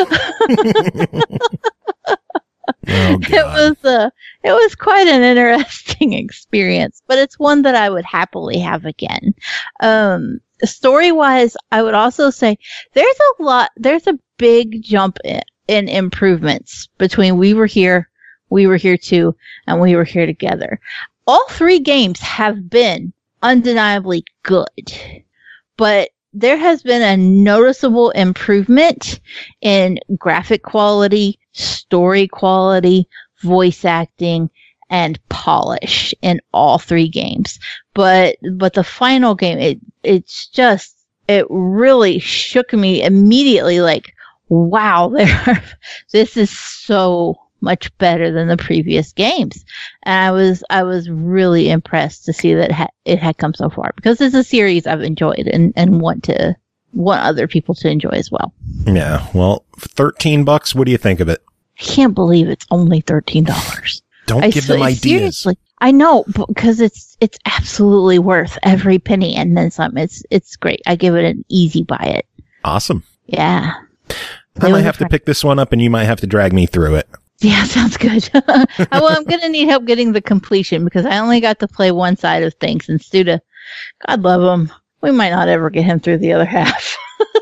Oh, it was uh, it was quite an interesting experience, but it's one that I would happily have again. Um, story wise, I would also say there's a lot, there's a big jump in, in improvements between We Were Here, We Were Here Too, and We Were Here Together. All three games have been undeniably good, but there has been a noticeable improvement in graphic quality, story quality, voice acting, and polish in all three games. But but the final game, it it's just it really shook me immediately. Like, wow, there, this is so much better than the previous games, and I was I was really impressed to see that ha- it had come so far, because it's a series I've enjoyed and, and want to want other people to enjoy as well. Yeah, well, thirteen bucks. What do you think of it? I can't believe it's only thirteen dollars. Don't I, give them ideas. Seriously, I know, because it's it's absolutely worth every penny and then some. It's it's great. I give it an easy buy it. Awesome. Yeah. I might have to pick this one up, and you might have to drag me through it. Yeah, sounds good. Well, I'm going to need help getting the completion, because I only got to play one side of things, and Studa, God love him, we might not ever get him through the other half.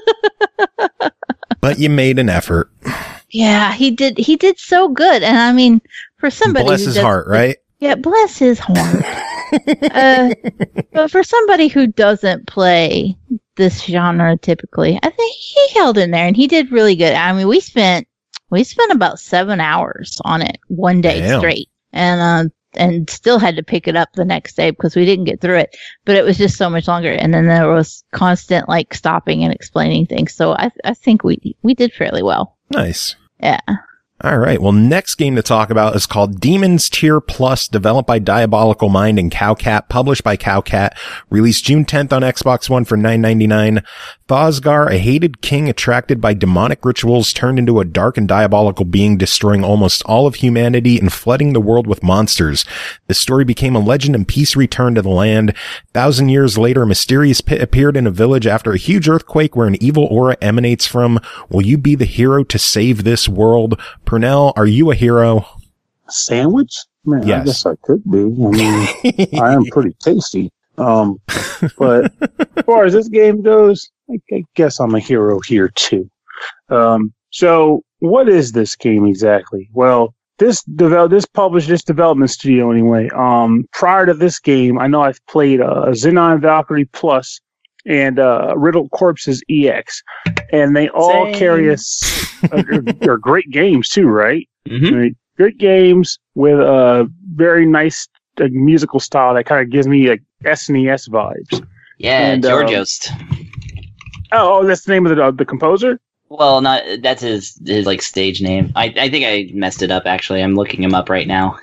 But you made an effort. Yeah, he did. He did so good. And I mean, for somebody bless who his does, heart, right? Yeah, bless his heart. uh, but for somebody who doesn't play this genre typically, I think he held in there, and he did really good. I mean, we spent we spent about seven hours on it one day Damn. straight, and uh, and still had to pick it up the next day because we didn't get through it. But it was just so much longer, and then there was constant like stopping and explaining things. So I I think we we did fairly well. Nice. Yeah. All right. Well, next game to talk about is called Demon's Tier Plus, developed by Diabolical Mind and Cowcat, published by Cowcat, released June tenth on Xbox One for nine ninety-nine. Thosgar, a hated king attracted by demonic rituals, turned into a dark and diabolical being, destroying almost all of humanity and flooding the world with monsters. The story became a legend, and peace returned to the land. Thousand years later, a mysterious pit appeared in a village after a huge earthquake where an evil aura emanates from. Will you be the hero to save this world? Purnell, are you a hero? Sandwich? Man, Yes. I guess I could be. I mean, I am pretty tasty. Um, but as far as this game goes, I, I guess I'm a hero here too. Um, so what is this game exactly? Well, this develop this published this development studio anyway. Um, prior to this game, I know I've played uh, Xenon Valkyrie Plus and uh, Riddled Corpses E X, and they all Same. carry us. Uh, they're, they're great games too, right? Mm-hmm. I mean, good games with a very nice uh, musical style that kind of gives me like S N E S vibes. Yeah, And, um, Georgiost. Oh, oh, that's the name of the uh, the composer. Well, not that's his his like stage name. I I think I messed it up actually. I'm looking him up right now.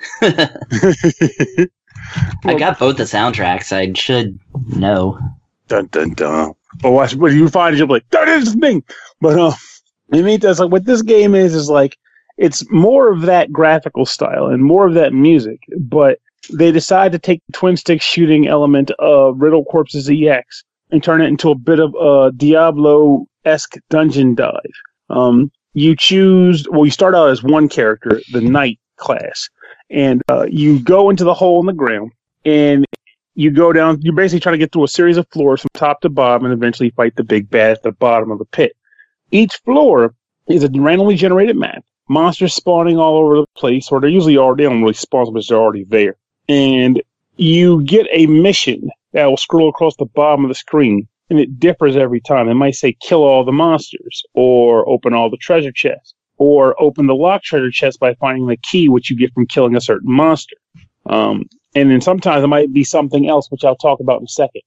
I got both the soundtracks. I should know. Dun dun dun. But watch, when you find it, you'll be like, that is the thing. But uh, I mean, that's like what this game is. Is like it's more of that graphical style and more of that music. But they decide to take the twin stick shooting element of Riddle Corpses E X and turn it into a bit of a Diablo-esque dungeon dive. Um, you choose. Well, you start out as one character, the Knight class, and uh, you go into the hole in the ground, and you go down. You're basically trying to get through a series of floors from top to bottom, and eventually fight the big bad at the bottom of the pit. Each floor is a randomly generated map. Monsters spawning all over the place, or they're usually already, they don't really spawn, but they're already there. And you get a mission that will scroll across the bottom of the screen, and it differs every time. It might say kill all the monsters, or open all the treasure chests, or open the locked treasure chest by finding the key, which you get from killing a certain monster. Um, and then sometimes it might be something else, which I'll talk about in a second.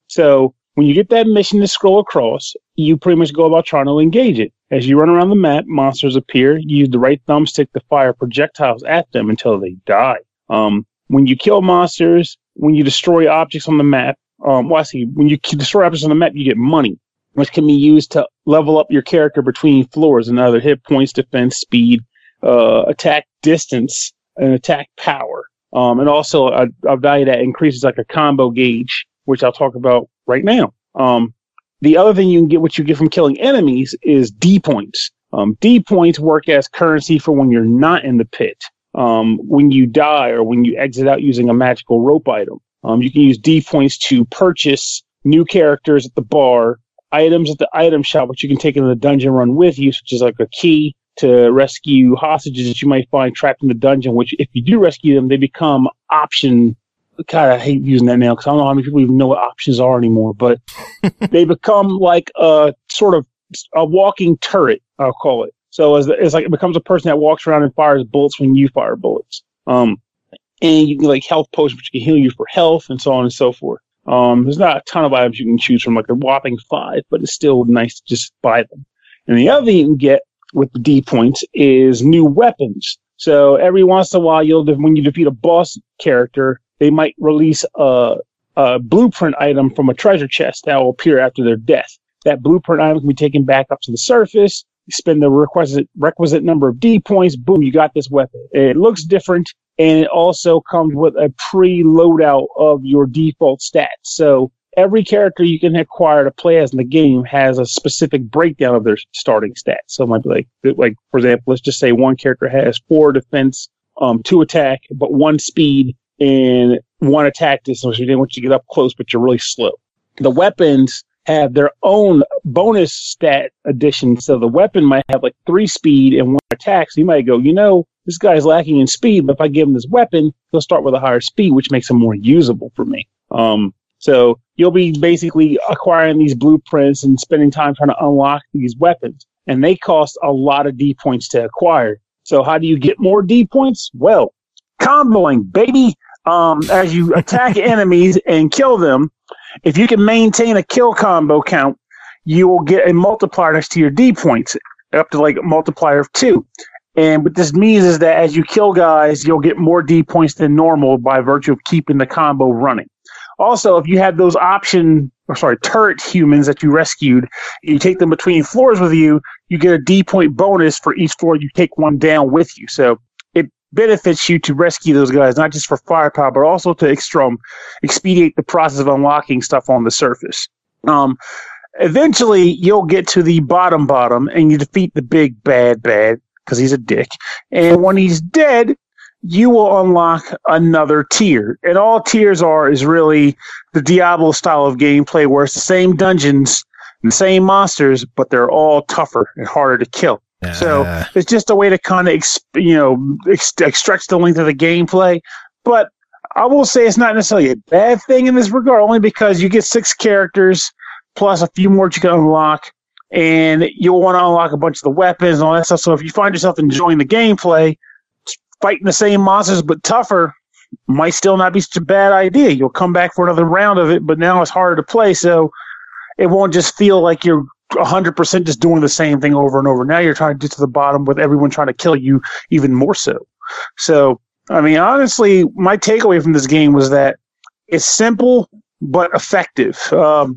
So when you get that mission to scroll across, you pretty much go about trying to engage it. As you run around the map, monsters appear. You use the right thumbstick to fire projectiles at them until they die. Um, when you kill monsters, when you destroy objects on the map, um, well, I see, when you destroy objects on the map, you get money, which can be used to level up your character between floors and other hit points, defense, speed, uh, attack distance, and attack power. Um, and also a, a value that increases like a combo gauge, which I'll talk about right now. Um, the other thing you can get, what you get from killing enemies, is D points. Um, D points work as currency for when you're not in the pit. Um, when you die or when you exit out using a magical rope item. Um, you can use D points to purchase new characters at the bar, items at the item shop, which you can take into the dungeon run with you, such as like a key to rescue hostages that you might find trapped in the dungeon, which if you do rescue them, they become option. God, I hate using that now because I don't know how many people even know what options are anymore, but they become like a sort of a walking turret, I'll call it. So as the, it's like it becomes a person that walks around and fires bullets when you fire bullets. Um, and you can like health potions, which can heal you for health and so on and so forth. Um, there's not a ton of items you can choose from, like a whopping five, but it's still nice to just buy them. And the other thing you can get with the D points is new weapons. So every once in a while, you'll when you defeat a boss character, they might release a, a blueprint item from a treasure chest that will appear after their death. That blueprint item can be taken back up to the surface. You spend the requisite requisite number of D points. Boom, you got this weapon. It looks different, and it also comes with a pre-loadout of your default stats. So every character you can acquire to play as in the game has a specific breakdown of their starting stats. So it might be like, like for example, let's just say one character has four defense, um, two attack, but one speed, and one attack distance, which you didn't want you to get up close, but you're really slow. The weapons have their own bonus stat addition. So the weapon might have like three speed and one attack. So you might go, you know, this guy's lacking in speed, but if I give him this weapon, he'll start with a higher speed, which makes him more usable for me. Um, so you'll be basically acquiring these blueprints and spending time trying to unlock these weapons. And they cost a lot of D points to acquire. So how do you get more D points? Well, comboing, baby. Um, as you attack enemies and kill them, if you can maintain a kill combo count, you will get a multiplier next to your D points, up to like a multiplier of two. And what this means is that as you kill guys, you'll get more D points than normal by virtue of keeping the combo running. Also, if you have those option, or sorry, turret humans that you rescued, you take them between floors with you, you get a D point bonus for each floor you take one down with you. So it benefits you to rescue those guys, not just for firepower, but also to extra, expedite the process of unlocking stuff on the surface. Um, eventually, you'll get to the bottom bottom, and you defeat the big bad bad, because he's a dick. And when he's dead, you will unlock another tier. And all tiers are is really the Diablo style of gameplay, where it's the same dungeons and the same monsters, but they're all tougher and harder to kill. Uh. So it's just a way to kind of, exp- you know, ex- stretch the length of the gameplay. But I will say it's not necessarily a bad thing in this regard, only because you get six characters plus a few more you can unlock, and you'll want to unlock a bunch of the weapons and all that stuff. So if you find yourself enjoying the gameplay, fighting the same monsters but tougher might still not be such a bad idea. You'll come back for another round of it, but now it's harder to play, so it won't just feel like you're one hundred percent just doing the same thing over and over. Now you're trying to get to the bottom with everyone trying to kill you even more so. So, I mean, honestly, my takeaway from this game was that it's simple but effective. Um,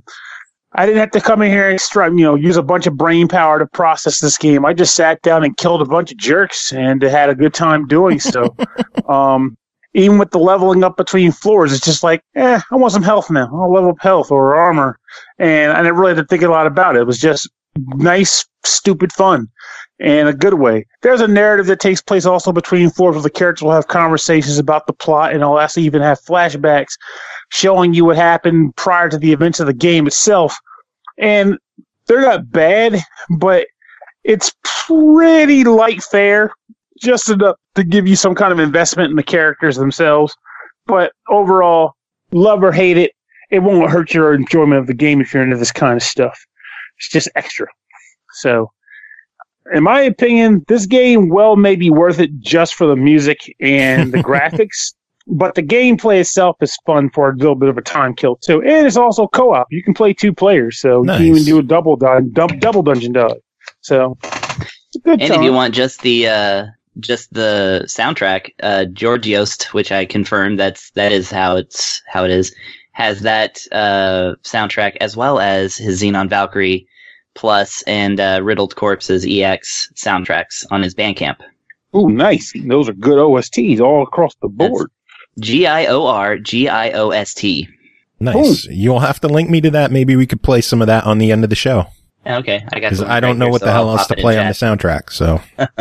I didn't have to come in here and you know use a bunch of brain power to process this game. I just sat down and killed a bunch of jerks and had a good time doing so. um, even with the leveling up between floors, it's just like, eh, I want some health now. I'll level up health or armor. And I didn't really have to think a lot about it. It was just nice, stupid fun in a good way. There's a narrative that takes place also between fours where the characters will have conversations about the plot, and they'll actually even have flashbacks showing you what happened prior to the events of the game itself. And they're not bad, but it's pretty light fare, just enough to give you some kind of investment in the characters themselves. But overall, love or hate it, it won't hurt your enjoyment of the game if you're into this kind of stuff. It's just extra. So, in my opinion, this game well may be worth it just for the music and the graphics, but the gameplay itself is fun for a little bit of a time kill too. And it's also co-op. You can play two players, so Nice. you can even do a double dun- dum- double dungeon dog. So, it's a good And time. if you want just the uh, just the soundtrack, uh, George Yost, which I confirmed that's that is how it's how it is, has that uh, soundtrack as well as his Xenon Valkyrie Plus and uh, Riddled Corpses E X soundtracks on his Bandcamp. Ooh, nice. Those are good O S Ts all across the board. G I O R G I O S T. Nice. You'll have to link me to that. Maybe we could play some of that on the end of the show. Okay, I got. Because the I don't right know here, what so the hell I'll else pop to it in play on the chat. soundtrack. So,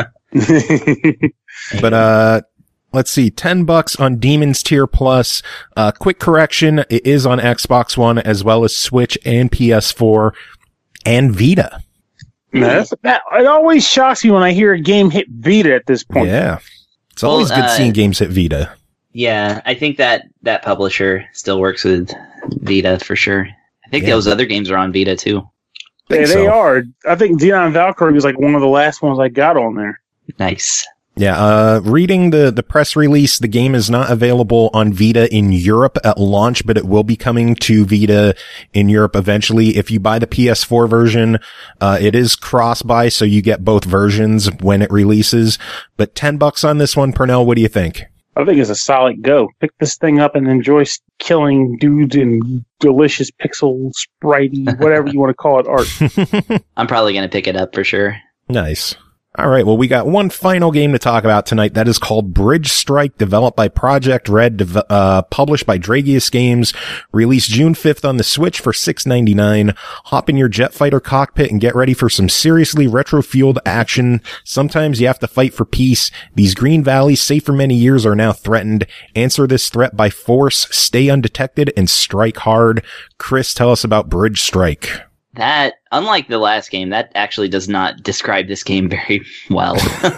but uh, let's see, ten bucks on Demon's Tier Plus. Uh, quick correction: it is on Xbox One as well as Switch and P S four and Vita. Now, that's, that, it always shocks me when I hear a game hit Vita at this point. Yeah, it's Well, always good uh, seeing games hit Vita. Yeah, I think that that publisher still works with Vita for sure. I think Yeah. those other games are on Vita too. Yeah, Think they so. are. I think Xenon Valkyrie was like one of the last ones I got on there. Nice. Yeah, uh, reading the, the press release, the game is not available on Vita in Europe at launch, but it will be coming to Vita in Europe eventually. If you buy the P S four version, uh, it is cross-buy, so you get both versions when it releases. But ten bucks on this one, Pernell, what do you think? I think it's a solid go. Pick this thing up and enjoy s- killing dudes in delicious pixel, spritey, whatever you want to call it, art. I'm probably gonna pick it up for sure. Nice. All right. Well, we got one final game to talk about tonight. That is called Bridge Strike, developed by Project Red, dev- uh, published by Dragius Games, released June fifth on the Switch for six ninety-nine. Hop in your jet fighter cockpit and get ready for some seriously retro-fueled action. Sometimes you have to fight for peace. These Green Valleys, safe for many years, are now threatened. Answer this threat by force, stay undetected, and strike hard. Chris, tell us about Bridge Strike. That, unlike the last game, that actually does not describe this game very well.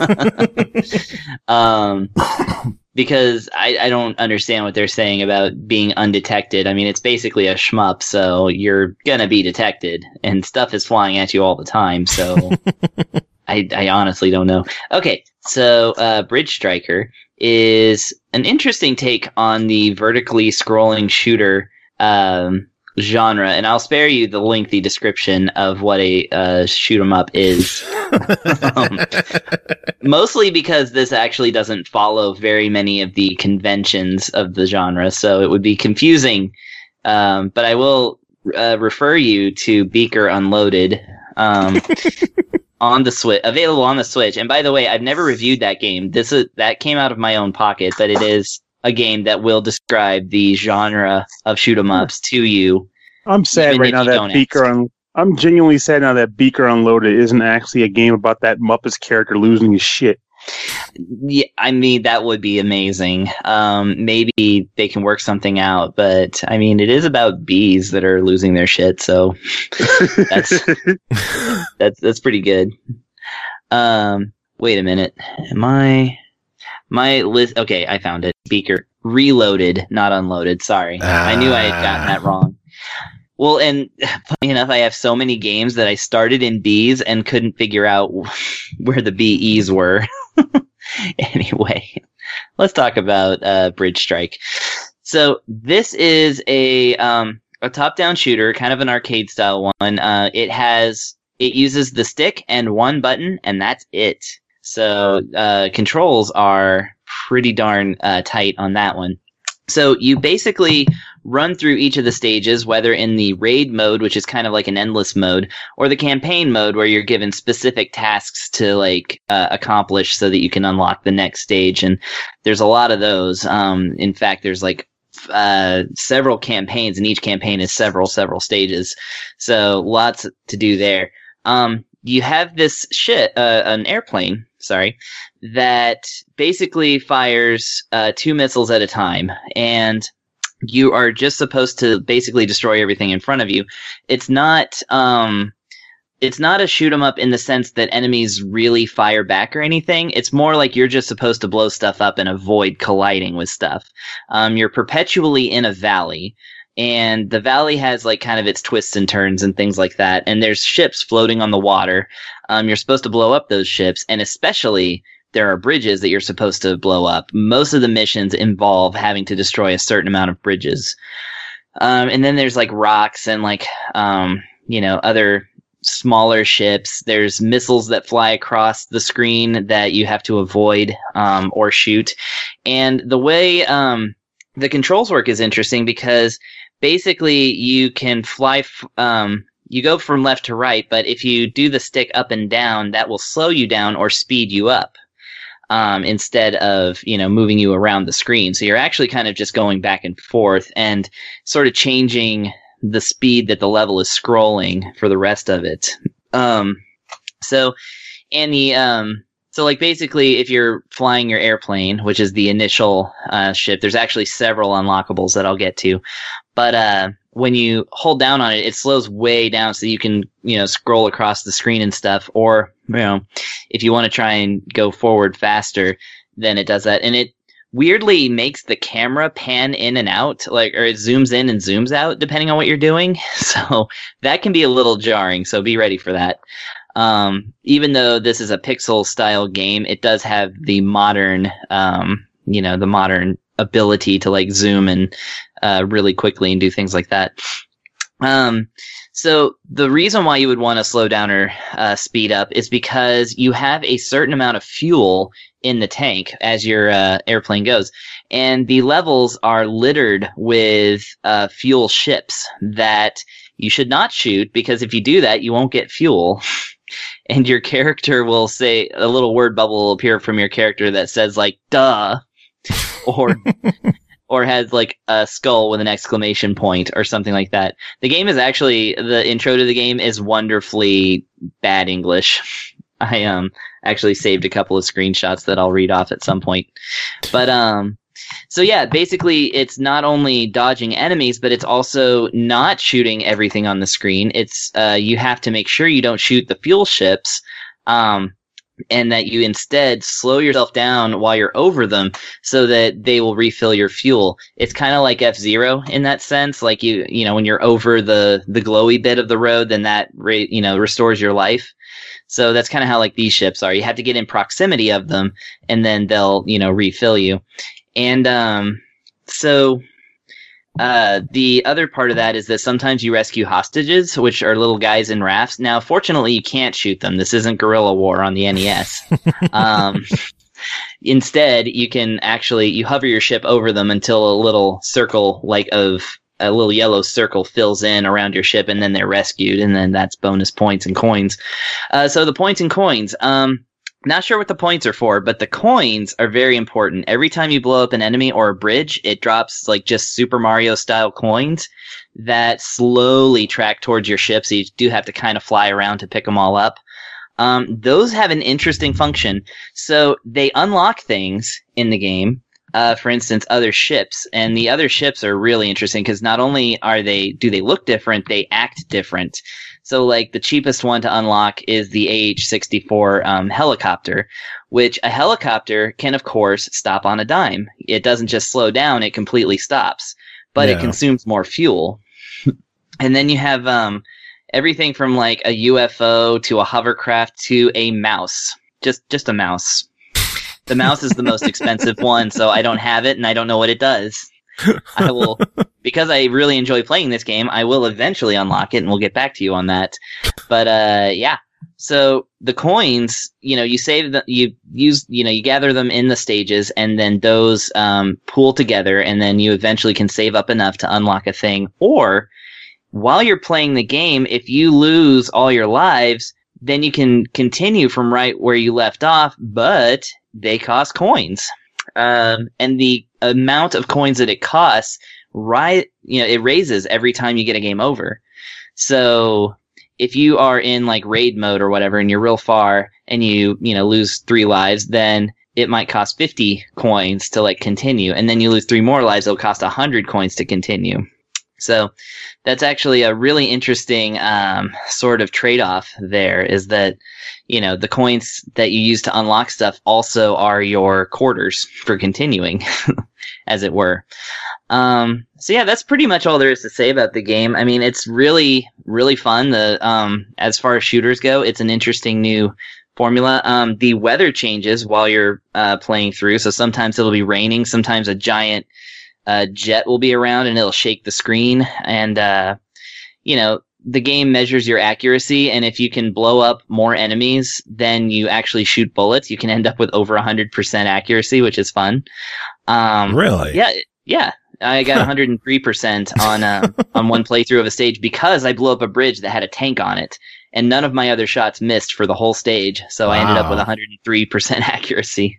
um, because I, I don't understand what they're saying about being undetected. I mean, it's basically a shmup, so you're gonna be detected, and stuff is flying at you all the time, so I, I honestly don't know. Okay, so uh, Bridge Striker is an interesting take on the vertically scrolling shooter um, genre, and I'll spare you the lengthy description of what a uh, shoot 'em up is. um, mostly because this actually doesn't follow very many of the conventions of the genre, so it would be confusing. Um, but I will uh, refer you to Beaker Unloaded um, on the Switch, available on the Switch. And by the way, I've never reviewed that game. This is that came out of my own pocket, but it is a game that will describe the genre of shoot 'em ups to you. I'm sad Even right if now you that don't Beaker ask. un- I'm genuinely sad now that Beaker Unloaded isn't actually a game about that Muppets character losing his shit. Yeah, I mean, that would be amazing. Um, maybe they can work something out, but I mean, it is about bees that are losing their shit, so that's that's that's pretty good. Um, wait a minute, am I my list? Okay, I found it. Beaker Reloaded, not Unloaded. Sorry, I knew I had gotten that wrong. Well, and funny enough, I have so many games that I started in B's and couldn't figure out where the B Es were. Anyway, let's talk about uh, Bridge Strike. So this is a um, a top-down shooter, kind of an arcade style one. Uh, it has it uses the stick and one button, and that's it. So uh, controls are pretty darn uh, tight on that one. So you basically run through each of the stages, whether in the raid mode, which is kind of like an endless mode, or the campaign mode, where you're given specific tasks to like uh, accomplish so that you can unlock the next stage. And there's a lot of those. Um, in fact, there's like uh, several campaigns, and each campaign is several, several stages. So lots to do there. Um, you have this shit, uh, an airplane, sorry, that basically fires uh, two missiles at a time, and you are just supposed to basically destroy everything in front of you. It's not, um, it's not a shoot 'em up in the sense that enemies really fire back or anything. It's more like you're just supposed to blow stuff up and avoid colliding with stuff. Um, you're perpetually in a valley. And the valley has like kind of its twists and turns and things like that. And there's ships floating on the water. Um, you're supposed to blow up those ships. And especially there are bridges that you're supposed to blow up. Most of the missions involve having to destroy a certain amount of bridges. Um, and then there's like rocks and like, um, you know, other smaller ships. There's missiles that fly across the screen that you have to avoid, um, or shoot. And the way, um, the controls work is interesting because basically you can fly, f- um, you go from left to right, but if you do the stick up and down, that will slow you down or speed you up, um, instead of, you know, moving you around the screen. So you're actually kind of just going back and forth and sort of changing the speed that the level is scrolling for the rest of it. Um, so, and the, um, So, like, basically, if you're flying your airplane, which is the initial uh, ship, there's actually several unlockables that I'll get to. But uh, when you hold down on it, it slows way down so you can, you know, scroll across the screen and stuff. Or, you know, if you want to try and go forward faster, then it does that. And it weirdly makes the camera pan in and out, like, or it zooms in and zooms out, depending on what you're doing. So that can be a little jarring, so be ready for that. Um, even though this is a pixel style game, it does have the modern, um, you know, the modern ability to like zoom and, uh, really quickly and do things like that. Um, so the reason why you would want to slow down or, uh, speed up is because you have a certain amount of fuel in the tank as your, uh, airplane goes. And the levels are littered with, uh, fuel ships that you should not shoot because if you do that, you won't get fuel. And your character will say, a little word bubble will appear from your character that says like, duh, or, or has like a skull with an exclamation point or something like that. The game is actually, the intro to the game is wonderfully bad English. I, um, actually saved a couple of screenshots that I'll read off at some point. But, um, so yeah, basically it's not only dodging enemies, but it's also not shooting everything on the screen. It's, uh, you have to make sure you don't shoot the fuel ships, um, and that you instead slow yourself down while you're over them so that they will refill your fuel. It's kind of like F-Zero in that sense. Like you, you know, when you're over the, the glowy bit of the road, then that, re- you know, restores your life. So that's kind of how like these ships are. You have to get in proximity of them and then they'll, you know, refill you. And um, so uh, the other part of that is that sometimes you rescue hostages, which are little guys in rafts. Now, fortunately, you can't shoot them. This isn't Guerrilla War on the N E S. um, instead, you can actually, you hover your ship over them until a little circle, like of a little yellow circle fills in around your ship, and then they're rescued, and then that's bonus points and coins. Uh, so the points and coins. Um, Not sure what the points are for, but the coins are very important. Every time you blow up an enemy or a bridge, it drops like just Super Mario style coins that slowly track towards your ship. So you do have to kind of fly around to pick them all up. Um, those have an interesting function. So they unlock things in the game. Uh, for instance, other ships, and the other ships are really interesting because not only are they, do they look different, they act different. So, like, the cheapest one to unlock is the A H sixty-four um, helicopter, which a helicopter can, of course, stop on a dime. It doesn't just slow down, it completely stops. But yeah. It consumes more fuel. And then you have um, everything from, like, a U F O to a hovercraft to a mouse. Just, just a mouse. The mouse is the most expensive one, so I don't have it, and I don't know what it does. I will, because I really enjoy playing this game, I will eventually unlock it, and we'll get back to you on that. But, uh, yeah. So, the coins, you know, you save them, you use, you know, you gather them in the stages, and then those, um, pool together, and then you eventually can save up enough to unlock a thing. Or, while you're playing the game, if you lose all your lives, then you can continue from right where you left off, but they cost coins. Um, and the amount of coins that it costs, right, you know, it raises every time you get a game over. So if you are in like raid mode or whatever and you're real far and you, you know, lose three lives, then it might cost fifty coins to like continue. And then you lose three more lives, it'll cost one hundred coins to continue. So that's actually a really interesting um, sort of trade-off there, is that, you know, the coins that you use to unlock stuff also are your quarters for continuing, as it were. Um, so yeah, that's pretty much all there is to say about the game. I mean, it's really, really fun. The um, as far as shooters go, it's an interesting new formula. Um, the weather changes while you're uh, playing through. So sometimes it'll be raining. Sometimes a giant uh, jet will be around and it'll shake the screen. And, uh, you know, the game measures your accuracy. And if you can blow up more enemies than you actually shoot bullets, you can end up with over one hundred percent accuracy, which is fun. Um, really? Yeah. Yeah. I got one hundred three percent on uh, on one playthrough of a stage because I blew up a bridge that had a tank on it, and none of my other shots missed for the whole stage. So wow. I ended up with one hundred three percent accuracy.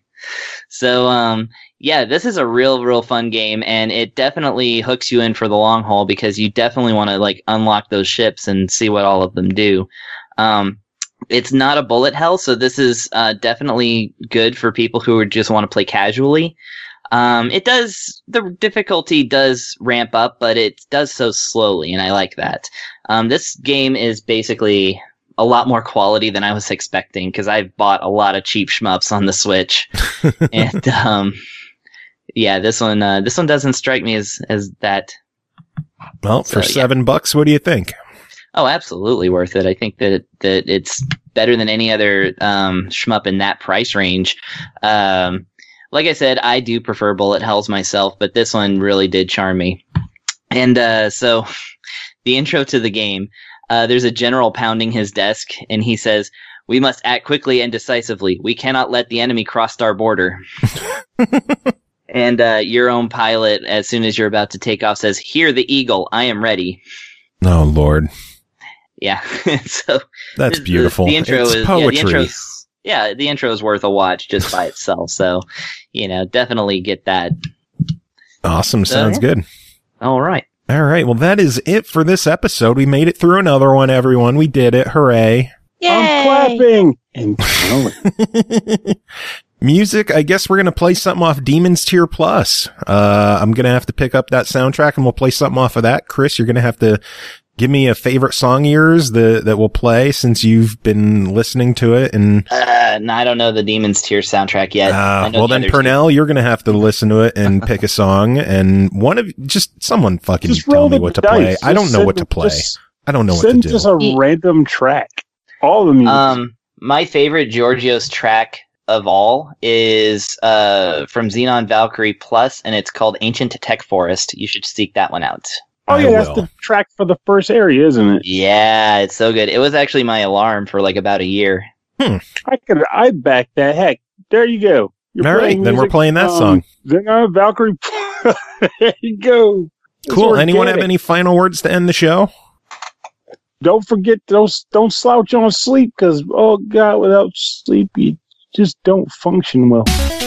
So um, yeah, this is a real, real fun game, and it definitely hooks you in for the long haul because you definitely want to like unlock those ships and see what all of them do. Um, it's not a bullet hell, so this is uh, definitely good for people who just want to play casually. Um, it does, the difficulty does ramp up, but it does so slowly, and I like that. Um, this game is basically a lot more quality than I was expecting, because I've bought a lot of cheap shmups on the Switch. and, um, yeah, this one, uh, this one doesn't strike me as, as that. Well, so, for seven yeah. bucks, what do you think? Oh, absolutely worth it. I think that, that it's better than any other, um, shmup in that price range. Um, Like I said, I do prefer bullet hells myself, but this one really did charm me. And uh, so, the intro to the game, uh, there's a general pounding his desk, and he says, "We must act quickly and decisively. We cannot let the enemy cross our border." And uh, your own pilot, as soon as you're about to take off, says, "Hear the eagle, I am ready." Oh, Lord. Yeah. so That's this, beautiful. The, the intro it's is poetry. Yeah, the intro's, Yeah, the intro is worth a watch just by itself. So, you know, definitely get that. Awesome. So, Sounds yeah. good. All right. All right. Well, that is it for this episode. We made it through another one, everyone. We did it. Hooray. Yay! I'm clapping. And Music, I guess we're going to play something off Demon's Tier Plus. Uh, I'm going to have to pick up that soundtrack and we'll play something off of that. Chris, you're going to have to give me a favorite song of yours that, that we'll play since you've been listening to it. And uh, no, I don't know the Demon's Tier soundtrack yet. Uh, well, the then Purnell, two. You're going to have to listen to it and pick a song. And one of just someone fucking just tell me what to dice. play. Just I don't know send, what to play. I don't know what to send do. Just a He, random track. All the music. Um, my favorite Georgios track of all is uh from Xenon Valkyrie Plus, and it's called Ancient Tech Forest. You should seek that one out. Oh, I yeah, that's will. the track for the first area, isn't it? Yeah, it's so good. It was actually my alarm for like about a year. Hmm. I could, I back that. Heck, there you go. You're All right, then we're playing that um, song. Xenon Valkyrie. There you go. It's Cool. organic. Anyone have any final words to end the show? Don't forget, don't, don't slouch on sleep, because, oh, God, without sleep, you just don't function well.